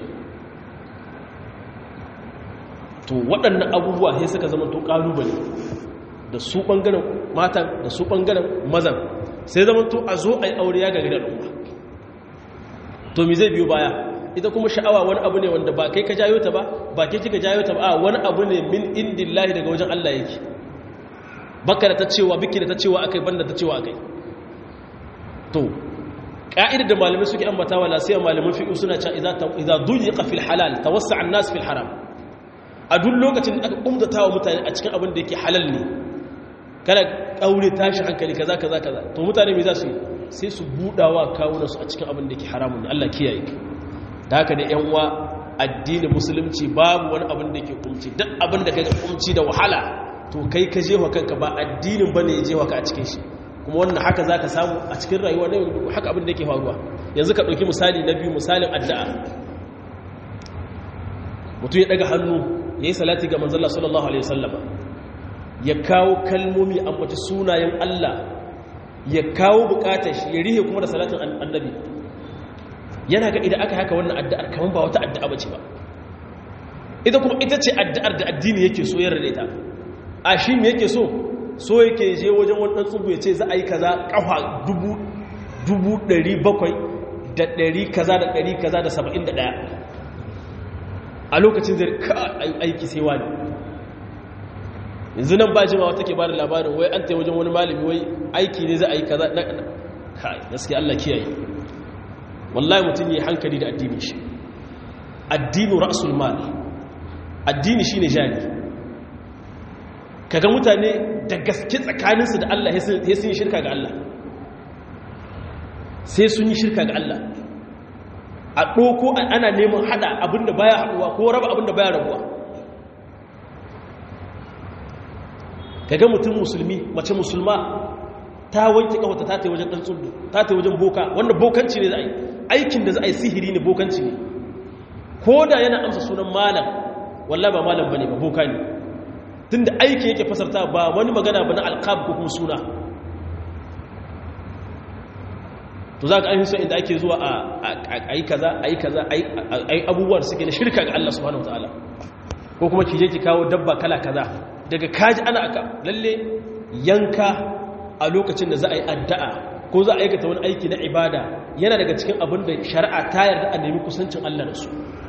[SPEAKER 2] to waɗannan abubuwa sai suka zama to ƙalubale da su ɓangaren matan da su ɓangaren mazan sai zama to a zo a yi aure ya gagari al'umma to mi zai biyo baya ita kuma sha'awa wani abu ne wanda ba kai ka jayo ta ba ba kai kika jayo ta ba a wani abu ne min indillahi daga wajen Allah yake baka da ta cewa biki da ta cewa akai banda ta cewa akai to ka'idar da malamai suke ambatawa la sai malaman fiqh suna cewa idza idza dujiqa fil halal tawassa'a an-nas fil haram a duk lokacin da aka kumdatawa mutane a cikin abin da yake halal ne kada kaure tashi hankali kaza kaza kaza to mutane me za su yi sai su budawa kawunan su a cikin abin da yake haramun ne Allah kiyaye da haka da yan uwa addinin musulunci babu wani abin da yake kumci duk abin da kaga kumci da wahala to kai ka jewa kanka ba addinin bane ya jewa ka a cikin shi kuma wannan haka zaka samu a cikin rayuwa ne haka abin da yake faruwa yanzu ka dauki misali na biyu misalin addu'a mutum ya daga hannu yayi salati ga manzon Allah sallallahu alaihi wasallam ya kawo kalmomi ambaci sunayen Allah ya kawo bukatar shi ya rihe kuma da salatin annabi yana ga idan aka haka wannan addu'ar kaman ba wata addu'a bace ba ita kuma ita ce addu'ar da addini yake so ya rade ta a shi me yake so so yake je wajen wannan tsubu ya ce za a yi kaza kafa dubu dubu ɗari bakwai da ɗari kaza da ɗari kaza da saba'in da ɗaya a lokacin zai ka aiki sai wani yanzu nan ba jimawa take ba da labarin wai an ta wajen wani malami wai aiki ne za a yi kaza na kai gaskiya Allah kiyaye wallahi mutum yi hankali da addini shi addinu ra'sul mal addini shine jani kaga mutane da gaske tsakaninsu da Allah sai sun yi shirka ga Allah sai sun yi shirka ga Allah a ɗoko ana neman hada abinda baya haɗuwa ko raba abinda baya rabuwa kaga mutum musulmi mace musulma ta wanke kawata ta ta wajen ɗan tsubu ta ta wajen boka wanda bokanci ne za a yi aikin da za a yi sihiri ne bokanci ne ko da yana amsa sunan malam wallah ba malam ba ne ba boka ne tun da aiki yake fasarta ba wani magana ba na alƙab ko kuma suna to za ka ainihin so inda ake zuwa a yi kaza a yi kaza a yi abubuwa da suke na shirka ga Allah subhanahu wa ta'ala ko kuma ki je ki kawo dabba kala kaza daga kaji ana aka lalle yanka a lokacin da za a yi addu'a ko za a aikata wani aiki na ibada yana daga cikin abin da shari'a ta yarda a nemi kusancin Allah da su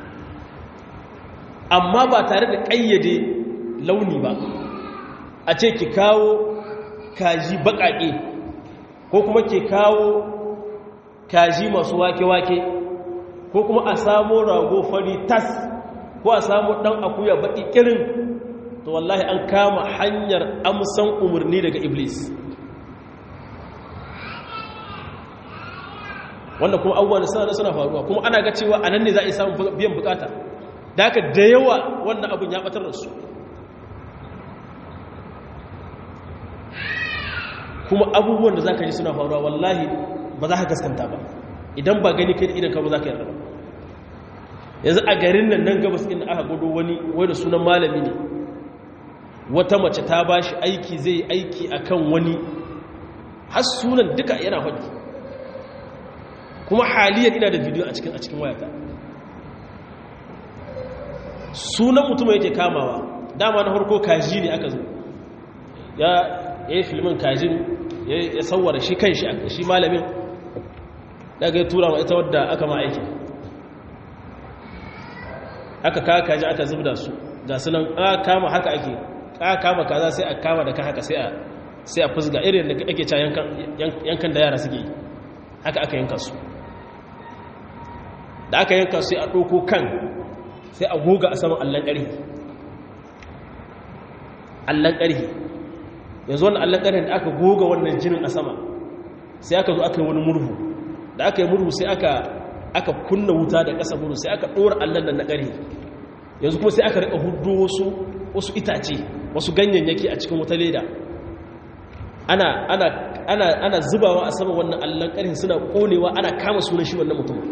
[SPEAKER 2] amma ba tare da ƙayyade launi ba a ce ki kawo kaji baƙaƙe ko kuma ke kawo kaji masu wake-wake ko kuma a samu rago fari tas ko a samu ɗan akuya baƙi ƙirin to wallahi an kama hanyar amsan umarni daga iblis wanda kuma abubuwa da suna suna faruwa kuma ana ga cewa a nan ne za a yi samun biyan bukata da haka da yawa wannan abin ya batar da su kuma abubuwan da za ka ji suna faruwa wallahi ba za ka gaskanta ba idan ba gani kai idan ka ba za ka yarda ba yanzu a garin nan nan gabas inda aka gudu wani wani sunan malami ne wata mace ta ba shi aiki zai aiki akan wani har sunan duka yana faɗi kuma haliyar ina da bidiyo a cikin a cikin wayata sunan mutum yake kamawa dama na harko kaji ne aka zo ya yi filmin kajin ya sauwara shi kan shi malamin daga ya tura wa ita wadda aka ma aiki aka kawo kaji aka zubda su ga sunan a kama haka ake a kama kaza sai a kama da kan haka sai a fusga irin da ake ca yankan da yara suke yi haka aka yanka su da aka yanka sai a ɗauko kan sai a goga a saman allon ƙarhi allon ƙarhi yanzu wannan allon ƙarhi da aka goga wannan jinin a sama sai aka zo aka yi wani murhu da aka yi murhu sai aka kunna wuta da ƙasa murhu sai aka ɗora allon nan na ƙarhi yanzu kuma sai aka riƙa hudu wasu wasu itace wasu ganyayyaki a cikin wata leda ana ana ana ana zubawa a saman wannan allon ƙarhi suna ƙonewa ana kama sunan shi wannan mutum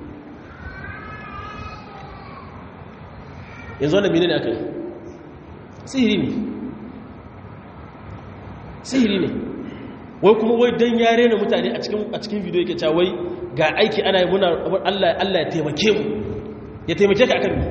[SPEAKER 2] yanzu wannan mene ne aka yi sihiri ne sihiri ne wai kuma wai don yare na mutane a cikin bidiyo yake cewa wai ga aiki ana yi muna Allah Allah ya taimake mu ya taimake ka akan mu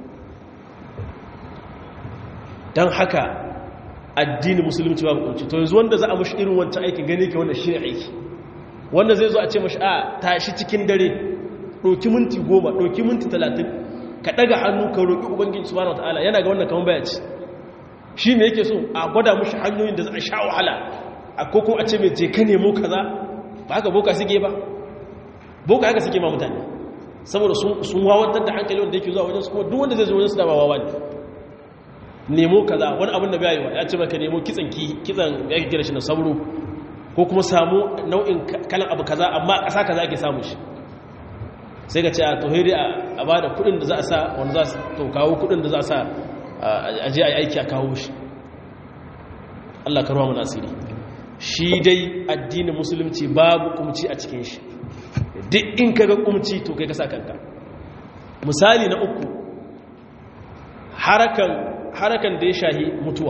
[SPEAKER 2] don haka addini musulunci babu kunci to yanzu wanda za a mushi irin wancan aikin gane ke wannan shi ne aiki wanda zai zo a ce mashi a tashi cikin dare ɗauki minti goma ɗauki minti talatin ka ɗaga hannu ka roƙi ubangiji subhanahu wataala yana ga wannan kaman bayaci shi ne yake so a gwada mushi hanyoyin da za a sha wahala a koko a ce mai je ka nemo kaza ba haka boka suke ba boka haka suke ma mutane saboda sun wawantar da hankali wanda yake zuwa wajen su kuma duk wanda zai zo wajen su da ba wawa ne nemo kaza wani abin da bai ya ce maka nemo kitsan ki kitsan ya kira shi na sabro ko kuma samu nau'in kalan abu kaza amma ƙasa kaza ake samu shi sai ka ce a tohiri a ba da kudin da za a sa wanda za su to kawo kudin da za a sa a je a yi aiki a kawo shi Allah ka ruwa mana asiri shi dai addinin musulunci babu kumci a cikin shi duk in kaga kumci to kai ka sa kanka misali na uku harakan harakan da ya shahi mutuwa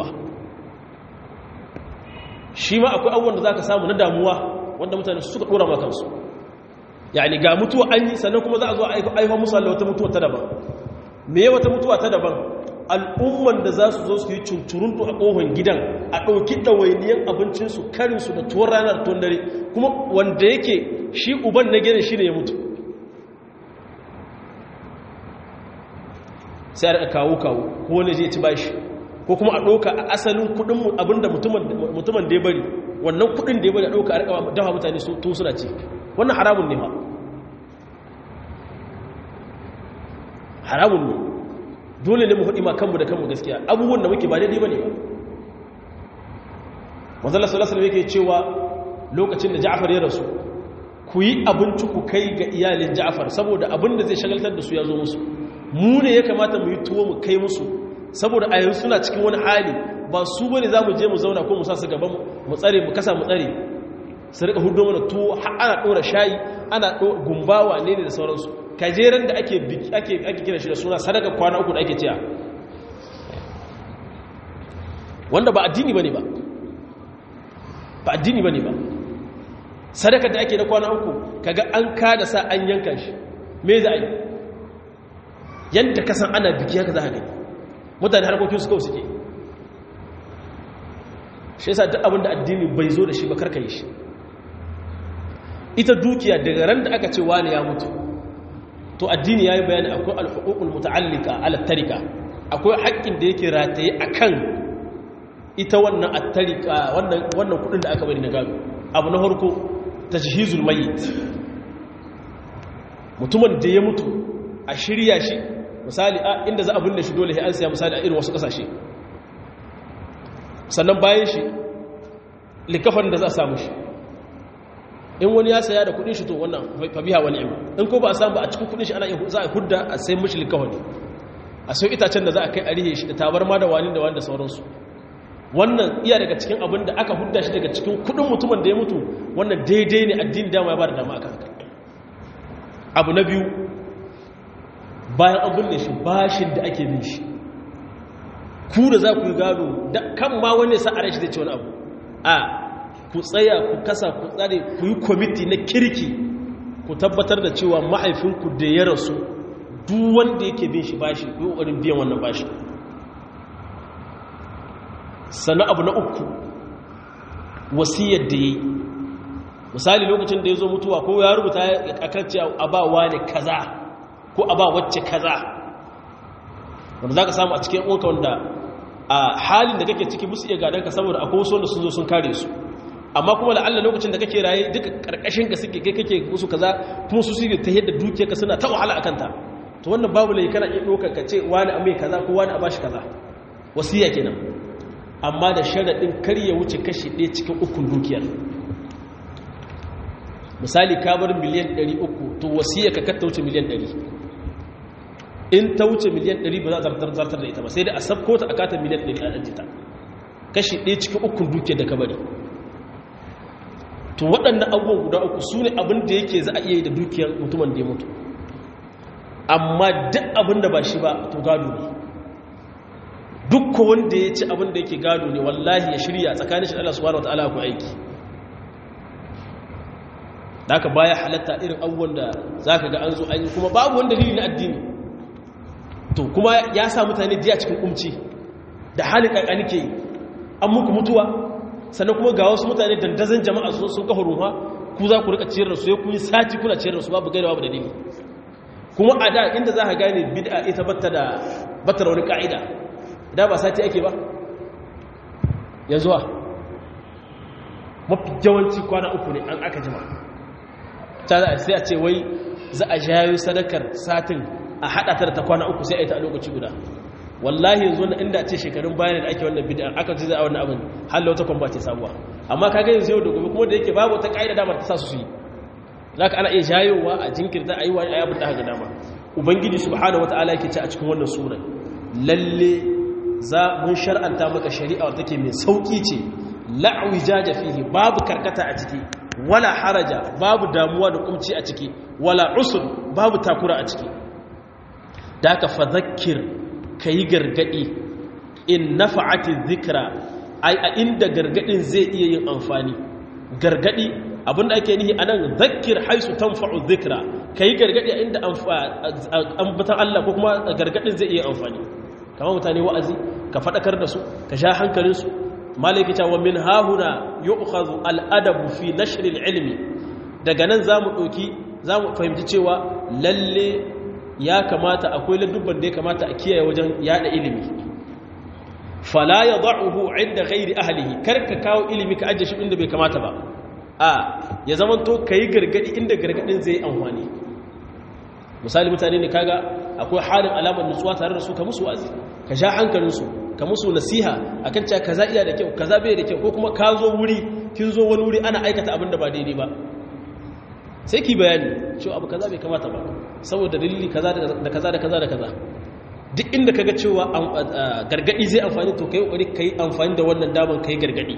[SPEAKER 2] shi ma akwai abubuwan da za ka samu na damuwa wanda mutane suka dora ma kansu yani ga mutuwa an yi sannan kuma za a zo a aifa musu Allah wata mutuwa ta daban me ya wata mutuwa ta daban al'umman da za su zo su yi cuncuruntu a ƙohon gidan a ɗauki ɗawainiyan abincinsu karinsu da tuwon ranar tuwon dare kuma wanda yake shi uban na gidan shi ne ya mutu sai a rika kawo kawo ko wani zai ci bashi ko kuma a ɗauka a asalin kuɗin abinda mutumin da ya bari wannan kuɗin da ya bari a ɗauka a rika dafa mutane to suna ci wannan haramun ne ba haramun ne dole ne mu faɗi ma kanmu da kanmu gaskiya abubuwan da muke ba daidai ba ne ba manzala sallallahu alaihi yake cewa lokacin da Ja'far ya rasu ku yi abinci ku kai ga iyalin Ja'far saboda abin da zai shagaltar da su ya zo musu mu ne ya kamata mu yi tuwo mu kai musu saboda a yanzu suna cikin wani hali ba su bane za mu je mu zauna ko mu sa su gaban mu tsare mu kasa mu tsare su rika hudu mana tuwo ana ɗora shayi ana gumbawa ne da sauransu kajeren da ake ake ake kira shi da suna sadaka kwana uku da ake ciya wanda ba addini bane ba ba addini bane ba sadaka da ake na kwana uku kaga an kada sa an yanka shi me za a yi yanda ka san ana biki haka za ka gani mutane harkokin su kawai suke shi yasa duk abin da addini bai zo da shi ba karka yi shi ita dukiya daga ran da aka ce wani ya mutu to addini yayi bayani akwai al-huququl muta'allika ala tarika akwai haƙƙin da yake rataye akan ita wannan at-tarika wannan wannan kudin da aka bari na gado abu na farko tajhizul mayyit mutumin da ya mutu a shirya shi misali a inda za a binne shi dole sai an siya misali a irin wasu kasashe sannan bayan shi likafan da za a samu shi in wani ya saya da kudin shi to wannan fabiha wani ima in ko ba a samu ba a cikin kudin shi ana za a hudda a sai mishi likafan a sai itacen da za a kai a rihe shi da tabarma da wani da wani da sauransu wannan iya daga cikin abin da aka hudda shi daga cikin kudin mutumin da ya mutu wannan daidai ne addini dama ya ba da dama aka haka abu na biyu bayan an binne shi bashin da ake bin shi ku da za ku yi gado kan ma wani sa a rashi da ce wani abu a ku tsaya ku kasa ku tsare ku yi kwamiti na kirki ku tabbatar da cewa mahaifinku da ya rasu duk wanda yake bin shi bashi ku yi ƙoƙarin biyan wannan bashi. Sannan abu na uku wasiyar da ya yi, misali lokacin da ya zo mutuwa ko ya rubuta a kan cewa a ba wani kaza ko a ba wacce kaza, wanda za ka samu a cikin uwanka wanda a halin da kake ciki musu iya gadonka saboda akwai wasu wanda sun zo sun kare su, amma kuma la'alla lokacin da kake raye duka karkashin ka suke kai kake musu kaza kuma su suke ta yadda dukiyarka suna ta wahala a kanta, to wannan babu lai kana iya ɗaukar ka ce wani a mai kaza ko wani a bashi kaza, wasiya kenan, amma da sharaɗin kar ya wuce kashi ɗaya cikin ukun dukiyar. Misali ka bar miliyan ɗari uku to wasiya ka katta wuce miliyan ɗari, in ta wuce miliyan ɗari ba za a zartar da ita ba sai da a sabko ta a katon miliyan ɗari a ɗanjita, kashi ɗaya cikin ukun dukiyar da ka bari. To waɗannan abubuwan guda uku su ne abin da yake za a iya yi da dukiyar mutumin da ya mutu, amma duk abin da ba shi ba to gado ne. Dukka wanda ya ci abin da yake gado ne wallahi ya shirya tsakanin shi Allah subhanahu wataala ku aiki. Da aka baya halatta irin abubuwan da za ka ga an zo an yi kuma babu wanda dalili na addini, to kuma ya sa mutane jiya cikin kumci da halin kakani ke an muku mutuwa, sannan kuma ga wasu mutane dandazon jama'a sun kafa ruwa ku za ku rika ciyar da su ya ku yi sati kuna ciyar da su babu gaida babu dalili. Kuma a da inda za ka gane bid'a ita batta da batta da wani ka'ida, da ba sati ake ba yanzu wa mafi yawanci kwana uku ne an aka jima ta za a sai a ce wai za a jayo sadakar satin a haɗa ta da ta kwana uku sai a yi ta a lokaci guda. Wallahi yanzu wanda inda ce shekarun bayan da ake wannan bid'a aka ji za a wannan abin halla wata kwamba ce sabuwa, amma ka ga yanzu yau da gobe kuma da yake babu wata ƙa'ida damar ta sa su yi, za ka ana iya jayowa a jinkirta a yi wa ya abin da haka dama. Ubangiji subhanahu wata'ala yake ce a cikin wannan suran lalle za mun shar'anta maka shari'a wadda take mai sauki ce, la'wi jaja fihi babu karkata a ciki, wala haraja babu damuwa da kumci a ciki, wala usur babu takura a ciki. da ka fadhakkir kai gargadi in nafa'ati dhikra ai a inda gargadin zai iya yin amfani. Gargadi abinda ake nihi anan dhakkir haisu tanfa'u dhikra, kai gargadi a inda ambatan Allah ko kuma gargadin zai iya amfani. Kamar mutane wa'azi ka fadakar da su ka sha hankalinsu. malaki ta wa min hahuna yu'khadhu al-adabu fi nashr al-ilmi, daga nan zamu doki zamu fahimci cewa lalle ya kamata akwai ladubban da ya kamata a kiyaye wajen yada ilimi. Fala yad'uhu 'inda ghairi ahlihi, karka kawo ilimi ka ajiye shi inda bai kamata ba, a ya zamanto kai gargadi inda gargadin zai amfani. Misali mutane ne kaga akwai halin alamar nutsuwa tare da su ka musu wazi ka sha hankalinsu ka musu nasiha akan cewa kaza iya da kyau kaza bai da kyau, ko kuma ka zo wuri kin zo wani wuri ana aikata abin da ba daidai ba sai ki bayani cewa abu kaza bai kamata ba saboda dalili kaza da kaza da kaza da kaza. Duk inda kaga cewa gargadi zai amfani to kai kokari kai amfani da wannan daman kai gargadi.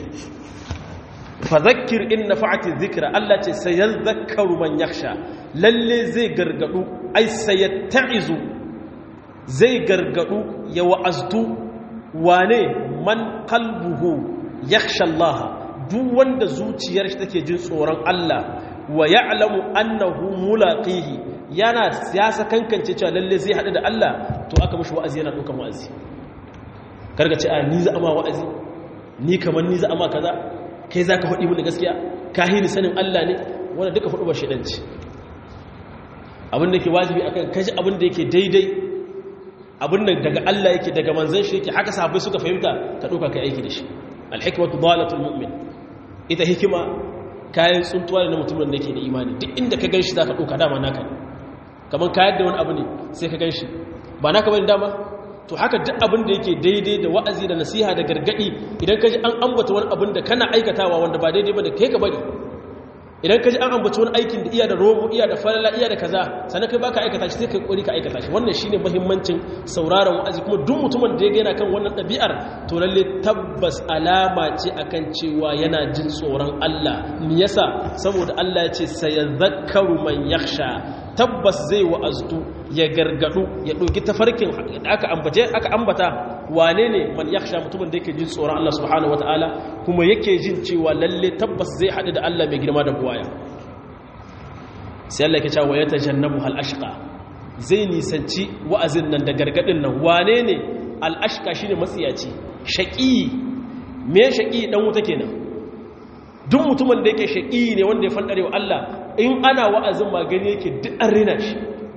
[SPEAKER 2] Fadhakkir in nafa'ati dhikra, Allah ce sayadhakkaru man yakhsha, lalle zai gargadu ai sayatta'izu zai gargadu ya wa'azdu wane man qalbuhu yakhsha Allah, duk wanda zuciyar shi take jin tsoron Allah, wa ya'lamu annahu mulaqihi, yana siyasa kankance cewa lalle zai hadu da Allah, to aka mishi wa'azi yana dukan wa'azi. Karga ce a ni za a ma wa'azi, ni kamar ni za a ma kaza, kai zaka faɗi mun gaskiya, ka hini sanin Allah ne, wanda duka faɗu ba shedanci. Abin da yake wajibi akan kaji abin da yake daidai, abin da daga Allah yake daga manzon shi yake haka sahabbai suka fahimta ka dauka kai aiki da shi. Al-hikmatu dalatul mu'min, ita hikima kayan tsuntuwa ne na mutumin da yake da imani. Duk inda ka ganshi zaka dauka dama naka ne, kaman kayar da wani abu ne sai ka ganshi ba naka bane dama. To haka duk abin da yake daidai da wa'azi da nasiha da gargadi, idan ka ji an ambata wani abin da kana aikatawa wanda ba daidai bane kai ka bari. Idan ka ji an ambaci wani aikin da iya da romo iya da falala iya da kaza, sannan kai baka aikata shi sai kai kokari ka aikata shi. Wannan shine muhimmancin sauraron wa'azi, kuma duk mutumin da ya yana kan wannan ɗabi'ar to lalle tabbas alama ce akan cewa yana jin tsoron Allah. Me yasa? Saboda Allah ya ce sayadhakkaru man yakhsha, tabbas zai wa'aztu ya gargadu ya ɗauki tafarkin da aka ambace aka ambata wane ne man yakhsha mutumin da yake jin tsoron Allah subhanahu wataala kuma yake jin cewa lalle tabbas zai haɗu da Allah mai girma da buwaya sai Allah yake cewa yatajannabu hal ashqa zai nisanci wa'azin nan da gargadin nan wane ne al ashqa shine matsiyaci shaqi me shaqi dan wuta kenan duk mutumin da yake shaqi ne wanda ya fandare wa Allah in ana wa'azin magani yake duk an rina shi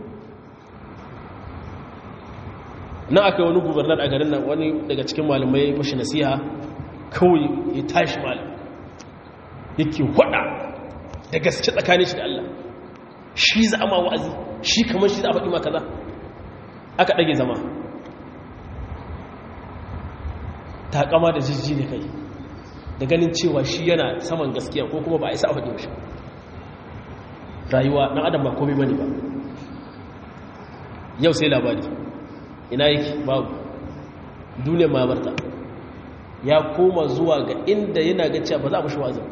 [SPEAKER 2] na aka wani gubernar a garin nan wani daga cikin malamai mashi nasiha kawai ya tashi malam yake wada da gaske tsakanin shi da Allah shi za a ma wa'azi shi kamar shi za a faɗi ma kaza aka ɗage zama takama da jijji ne kai da ganin cewa shi yana saman gaskiya ko kuma ba a isa a faɗi mashi rayuwa ɗan adam ba komai bane ba yau sai labari ina yake babu duniyar mabarta ya koma zuwa ga inda yana ga cewa ba za a mashi wa'azin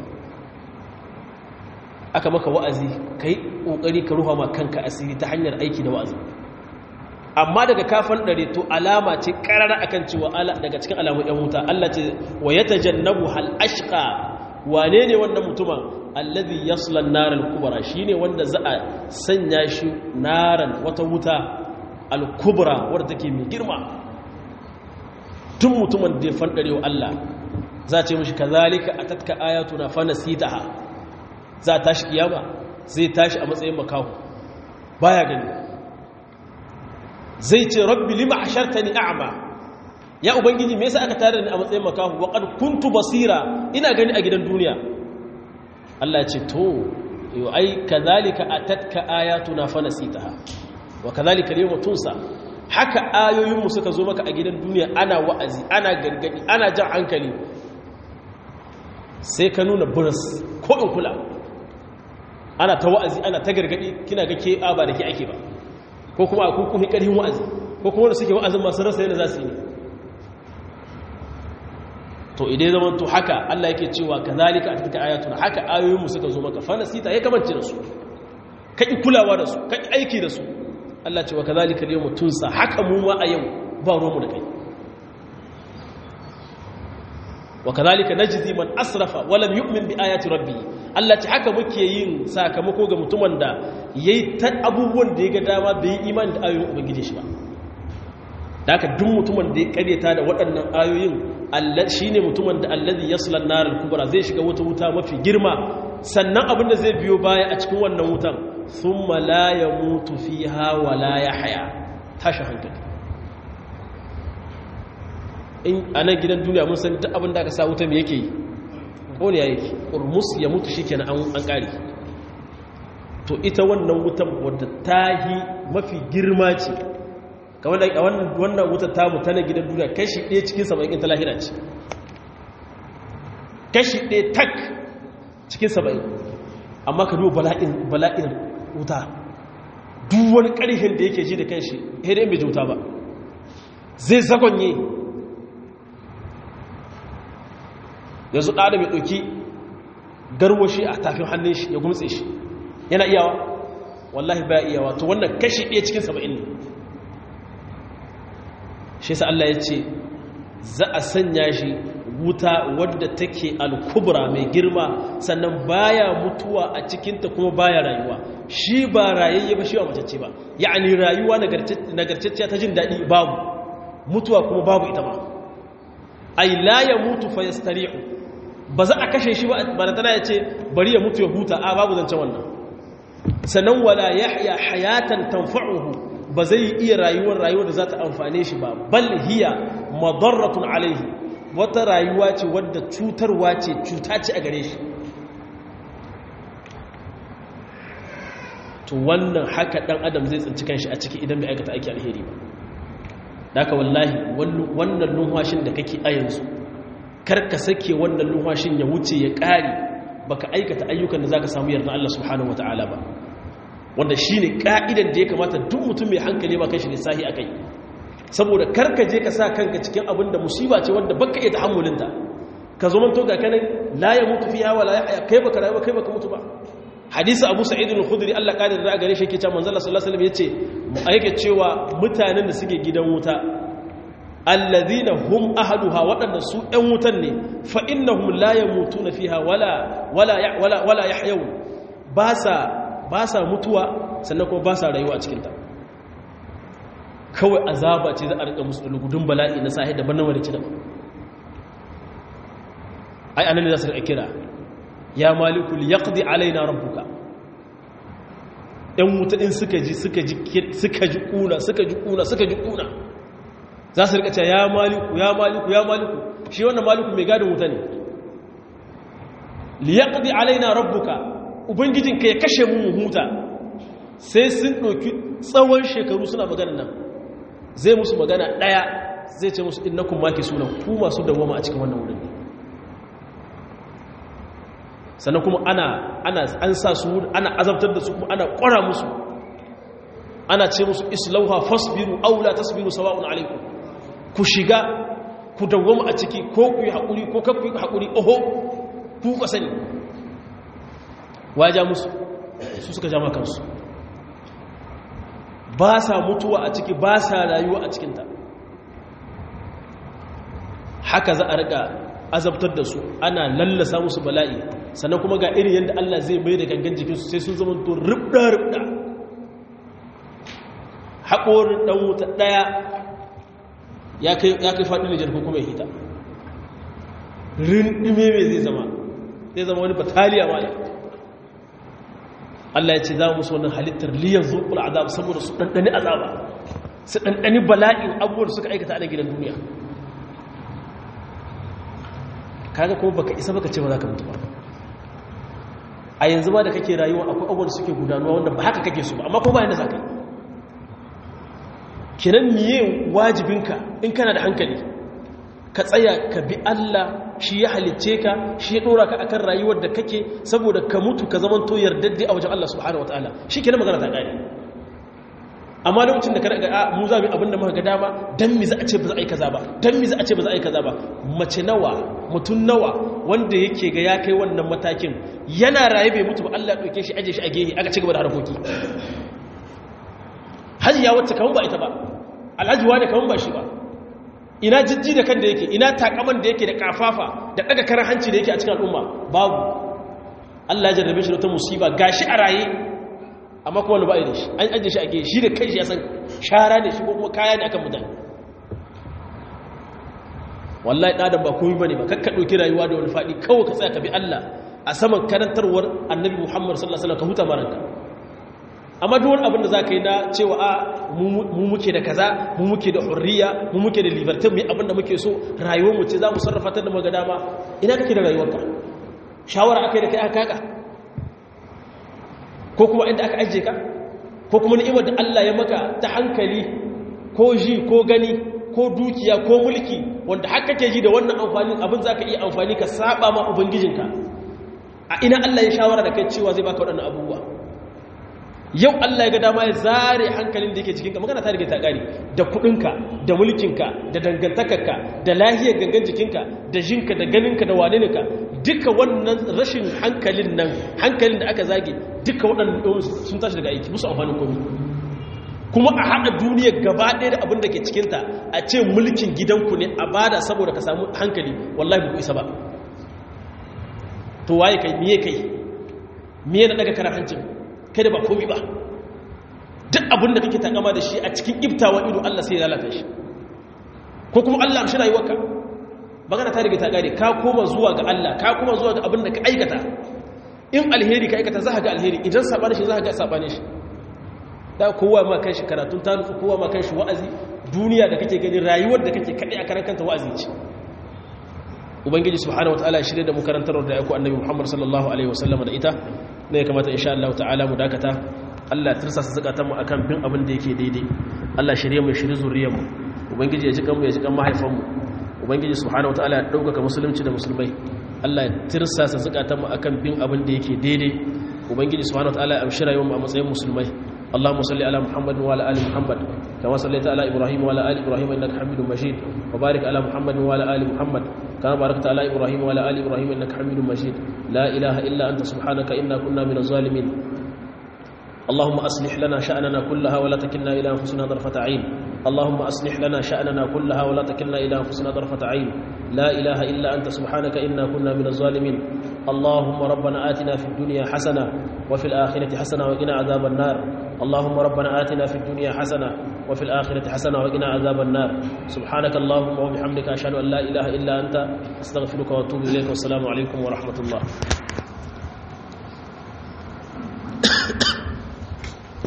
[SPEAKER 2] aka maka wa'azi ka yi ƙoƙari ka ruha ma kanka asiri ta hanyar aiki da wa'azi amma daga kafan ɗare to alama ce ƙarara akan cewa daga cikin alamun ‘yan wuta Allah ce wa ya tajannabu hal ashqa wane ne wannan mutumin allazi yaslan naral kubra shine wanda za a sanya shi naran wata wuta al-kubra wadda take mai girma tun mutumin da ya fandare wa Allah za ce mishi kazalika atatka ayatuna fa nasitaha za tashi kiyama zai tashi a matsayin makahu baya gani zai ce rabbi lima ashartani a'ma ya ubangiji me yasa aka tare ni a matsayin makahu wa qad kuntu basira ina gani a gidan duniya Allah ya ce to yo ai kazalika atatka ayatuna fa nasitaha wa kazalika al-yawma tunsa haka ayoyinmu suka zo maka a gidan duniya ana wa'azi ana gargadi ana jan hankali sai ka nuna buras ko in kula ana ta wa'azi ana ta gargadi kina ga ke ba da ke ake ba ko kuma a kunkumi karhin wa'azi ko kuma wanda suke wa'azin masu rasa yana za su yi to idai zaman to haka Allah yake cewa kazalika atika ayatuna haka ayoyinmu suka zo maka fa nasita ya kamance da su ka ki kulawa da su ka ki aiki da su Allah ce wa kazalika al-yawma tunsa haka mu ma a yau ba ruwanmu da kai wa kazalika najzi man asrafa wa lam yu'min bi ayati rabbih Allah ce haka muke yin sakamako ga mutumin da yayi ta abubuwan da ya ga dama bai imani da ayoyin ubangiji shi ba da haka duk mutumin da ya karyata da waɗannan ayoyin Allah shine mutumin da allazi yasla an-nar al-kubra zai shiga wata wuta mafi girma sannan abin da zai biyo baya a cikin wannan wutan thumma la yamutu fiha wa la yahya tashi hankali in anan gidan duniya mun san duk abin da aka sa wuta me yake yi ko ne yake urmus ya mutu shikenan an an kare to ita wannan wutan wadda tahi mafi girma ce kamar da wannan wannan wutar ta mutu na gidan duniya kashi ɗaya cikin saba'in ta lahira ce kashi ɗaya tak cikin saba'in amma ka duba bala'in bala'in wuta duk wani ƙarfin da yake ji da kanshi sai dai bai ji wuta ba zai zagonye yanzu ɗada mai ɗauki garwashi a tafin hannun shi ya gumtse shi yana iyawa wallahi baya iyawa to wannan kashi ɗaya cikin saba'in ne shi sa Allah ya ce za a sanya shi wuta wadda take al-kubra mai girma sannan baya mutuwa a cikinta kuma baya rayuwa shi ba rayayye ba shi ba matacce ba ya'ani rayuwa nagartacciya ta jin daɗi babu mutuwa kuma babu ita ba ai la ya mutu fa yastari'u ba za a kashe shi ba da tana ya ce bari ya mutu ya huta a babu zancen wannan sannan wala yahya hayatan tanfa'uhu ba zai iya rayuwar rayuwar da za ta amfane shi ba bal hiya madarratun alaihi wata rayuwa ce wadda cutarwa ce cuta ce a gare shi to wannan haka dan adam zai tsinci kanshi a ciki idan bai aikata aiki alheri ba daka wallahi wannan lumhashin da kake a yanzu karka sake wannan lumhashin ya wuce ya kare baka aikata ayyukan da zaka samu yarda Allah subhanahu wataala ba wanda shine ka'idan da ya kamata duk mutum mai hankali ba kai shi lissahi akai saboda karka je ka sa kanka cikin abin da musiba ce wanda baka iya tahammulinta ka zo man to ga kanan la ya mutu fiha wala yahya kai baka rayu kai baka mutu ba hadisi Abu Sa'id al-Khudri Allah kadir da gare shi yake cewa manzo Allah sallallahu alaihi wasallam yace yake cewa mutanen da suke gidan wuta alladhina hum ahaduha wadanda su ɗan wutan ne fa innahum la yamutuna fiha wala wala wala wala yahyun ba sa ba sa mutuwa sannan kuma ba sa rayuwa a cikin ta kawai azaba ce za a rika musu gudun bala'i na sahi daban na wani ci daban ai anan ne za su rika kira ya maliku liyaqdi alaina rabbuka ɗan wuta din suka ji suka ji suka ji kuna suka ji kuna suka ji kuna za su rika cewa ya maliku ya maliku ya maliku shi wannan maliku mai gadin wuta ne liyaqdi alaina rabbuka ubangijinka ya kashe mu mu huta sai sun ɗauki tsawon shekaru suna magana nan zai musu magana ɗaya zai ce musu innakum makisuna ku masu dawama a cikin wannan wurin ne sannan kuma ana ana an sa su ana azabtar da su kuma ana ƙwara musu ana ce musu islauha fasbiru aw la tasbiru sawa'un alaykum ku shiga ku dawwama a ciki ko ku yi hakuri ko ka ku yi hakuri oho ku ka sani waja musu su suka jama kansu ba sa mutuwa a ciki ba sa rayuwa a cikinta haka za a riga azabtar da su ana lallasa musu bala'i sannan kuma ga irin yadda Allah zai mai da gangan jikinsu sai sun zama to rubda-rubda haƙorin ɗan wuta ɗaya ya kai faɗi ne jirgin kuma ya hita rindime mai zai zama zai zama wani bataliya ma ya Allah ya ce za mu musu wannan halittar liyan zuƙul azab saboda su ɗanɗani azaba su ɗanɗani bala'in abubuwan da suka aikata a gidan duniya kaga kuma baka isa baka ce ba za ka mutu ba a yanzu ba da kake rayuwa akwai abubuwan da suke gudanuwa wanda ba haka kake so ba amma ko ba yanda za ka yi kinan miye wajibinka in kana da hankali ka tsaya ka bi Allah shi ya halicce ka shi ya dora ka akan rayuwar da kake saboda ka mutu ka zaman to yardadde a wajen Allah subhanahu wataala shi kenan magana ta kare amma lokacin da ka daga a mu za mu abinda muka ga dama dan mi za a ce ba za a yi kaza ba dan mi za a ce ba za a yi kaza ba mace nawa mutun nawa wanda yake ga ya kai wannan matakin yana raye bai mutu ba Allah ya dauke shi aje shi a gehe aka ci gaba da harkoki haji ya wacce kaman ba ita ba alhaji wani kaman ba shi ba ina jijji da kan da yake ina takaman da yake da kafafa da daga karan hanci da yake a cikin al'umma babu Allah ya jarrabe shi da wata musiba gashi a raye amma kuma wani ba da shi an ajiye shi a gehe shi da kai shi ya san shara ne shi ko kuma kaya ne akan mutane wallahi ɗadan ba komai bane ba kakka ɗauki rayuwa da wani faɗi kawai ka tsaya ka bi Allah a saman karantarwar annabi Muhammad sallallahu alaihi wasallam ka huta maranka amma duk wani abin da za ka yi na cewa a mu muke da kaza mu muke da hurriya mu muke da liberty mu yi abin da muke so rayuwar mu ce za mu sarrafa ta da maga dama ina kake da rayuwarka shawara akai da kai aka kaka ko kuma inda aka ajiye ka ko kuma ni'imar da Allah ya maka ta hankali ko ji ko gani ko dukiya ko mulki wanda har kake ji da wannan amfani abin zaka iya amfani ka saba ma ubangijinka a ina Allah ya shawara da kai cewa zai baka waɗannan abubuwa yau Allah ya ga dama ya zare hankalin da yake cikinka magana ta rige ta gari da kudinka da mulkinka da dangantakarka da lahiyar gangan jikinka da jinka da ganinka da waninka duka wannan rashin hankalin nan hankalin da aka zage duka waɗannan sun tashi daga aiki musu amfanin komai kuma a haɗa duniyar gaba ɗaya da abin da ke cikinta a ce mulkin gidanku ne a bada saboda ka samu hankali wallahi ba ku isa ba to waye kai miye kai miye na daga karar hancin kai da ba komi ba duk abin da kake takama da shi a cikin ibtawa ido Allah sai ya lalata shi ko kuma Allah amshi rayuwarka magana ta riga ta gare ka koma zuwa ga Allah ka koma zuwa ga abin da ka aikata in alheri ka aikata za ka ga alheri idan sabani shi za ka ga sabani shi da kowa ma kan shi karatun ta nutsu kowa ma kan shi wa'azi duniya da kake gani rayuwar da kake kadai a karan kanta wa'azi ce ubangiji subhanahu wataala ya shirye da mu karantar da ayyukan annabi Muhammad sallallahu alaihi wasallam da ita ne ya kamata insha Allah ta'ala mu dakata Allah tirsa su zakatan mu akan bin abin da yake daidai Allah shirye mu shirye zuriyar mu ubangiji ya ji kan mu ya ji kan mahaifan mu ubangiji subhanahu wataala ya dauka musulunci da musulmai Allah ya tirsa su zakatan mu akan bin abin da yake daidai ubangiji subhanahu wataala ya amshi rayuwar mu a matsayin musulmai اللهم صل على محمد وعلى ال محمد كما صليت على ابراهيم وعلى ال ابراهيم انك حميد مجيد وبارك على محمد وعلى ال محمد كما باركت على إبراهيم وعلى آل إبراهيم إنك حميد مجيد لا إله إلا أنت سبحانك إنا كنا من الظالمين اللهم أصلح لنا شأننا كلها ولا تكلنا إلى أنفسنا طرفة عين اللهم أصلح لنا شأننا كلها ولا تكلنا إلى أنفسنا طرفة عين لا إله إلا أنت سبحانك إنا كنا من الظالمين اللهم ربنا آتنا في الدنيا حسنة وفي الآخرة حسنة وقنا عذاب النار اللهم ربنا آتنا في الدنيا حسنة وفي الآخرة حسنة وقنا عذاب النار سبحانك اللهم وبحمدك أشهد أن لا إله إلا أنت أستغفرك وأتوب إليك والسلام عليكم ورحمة الله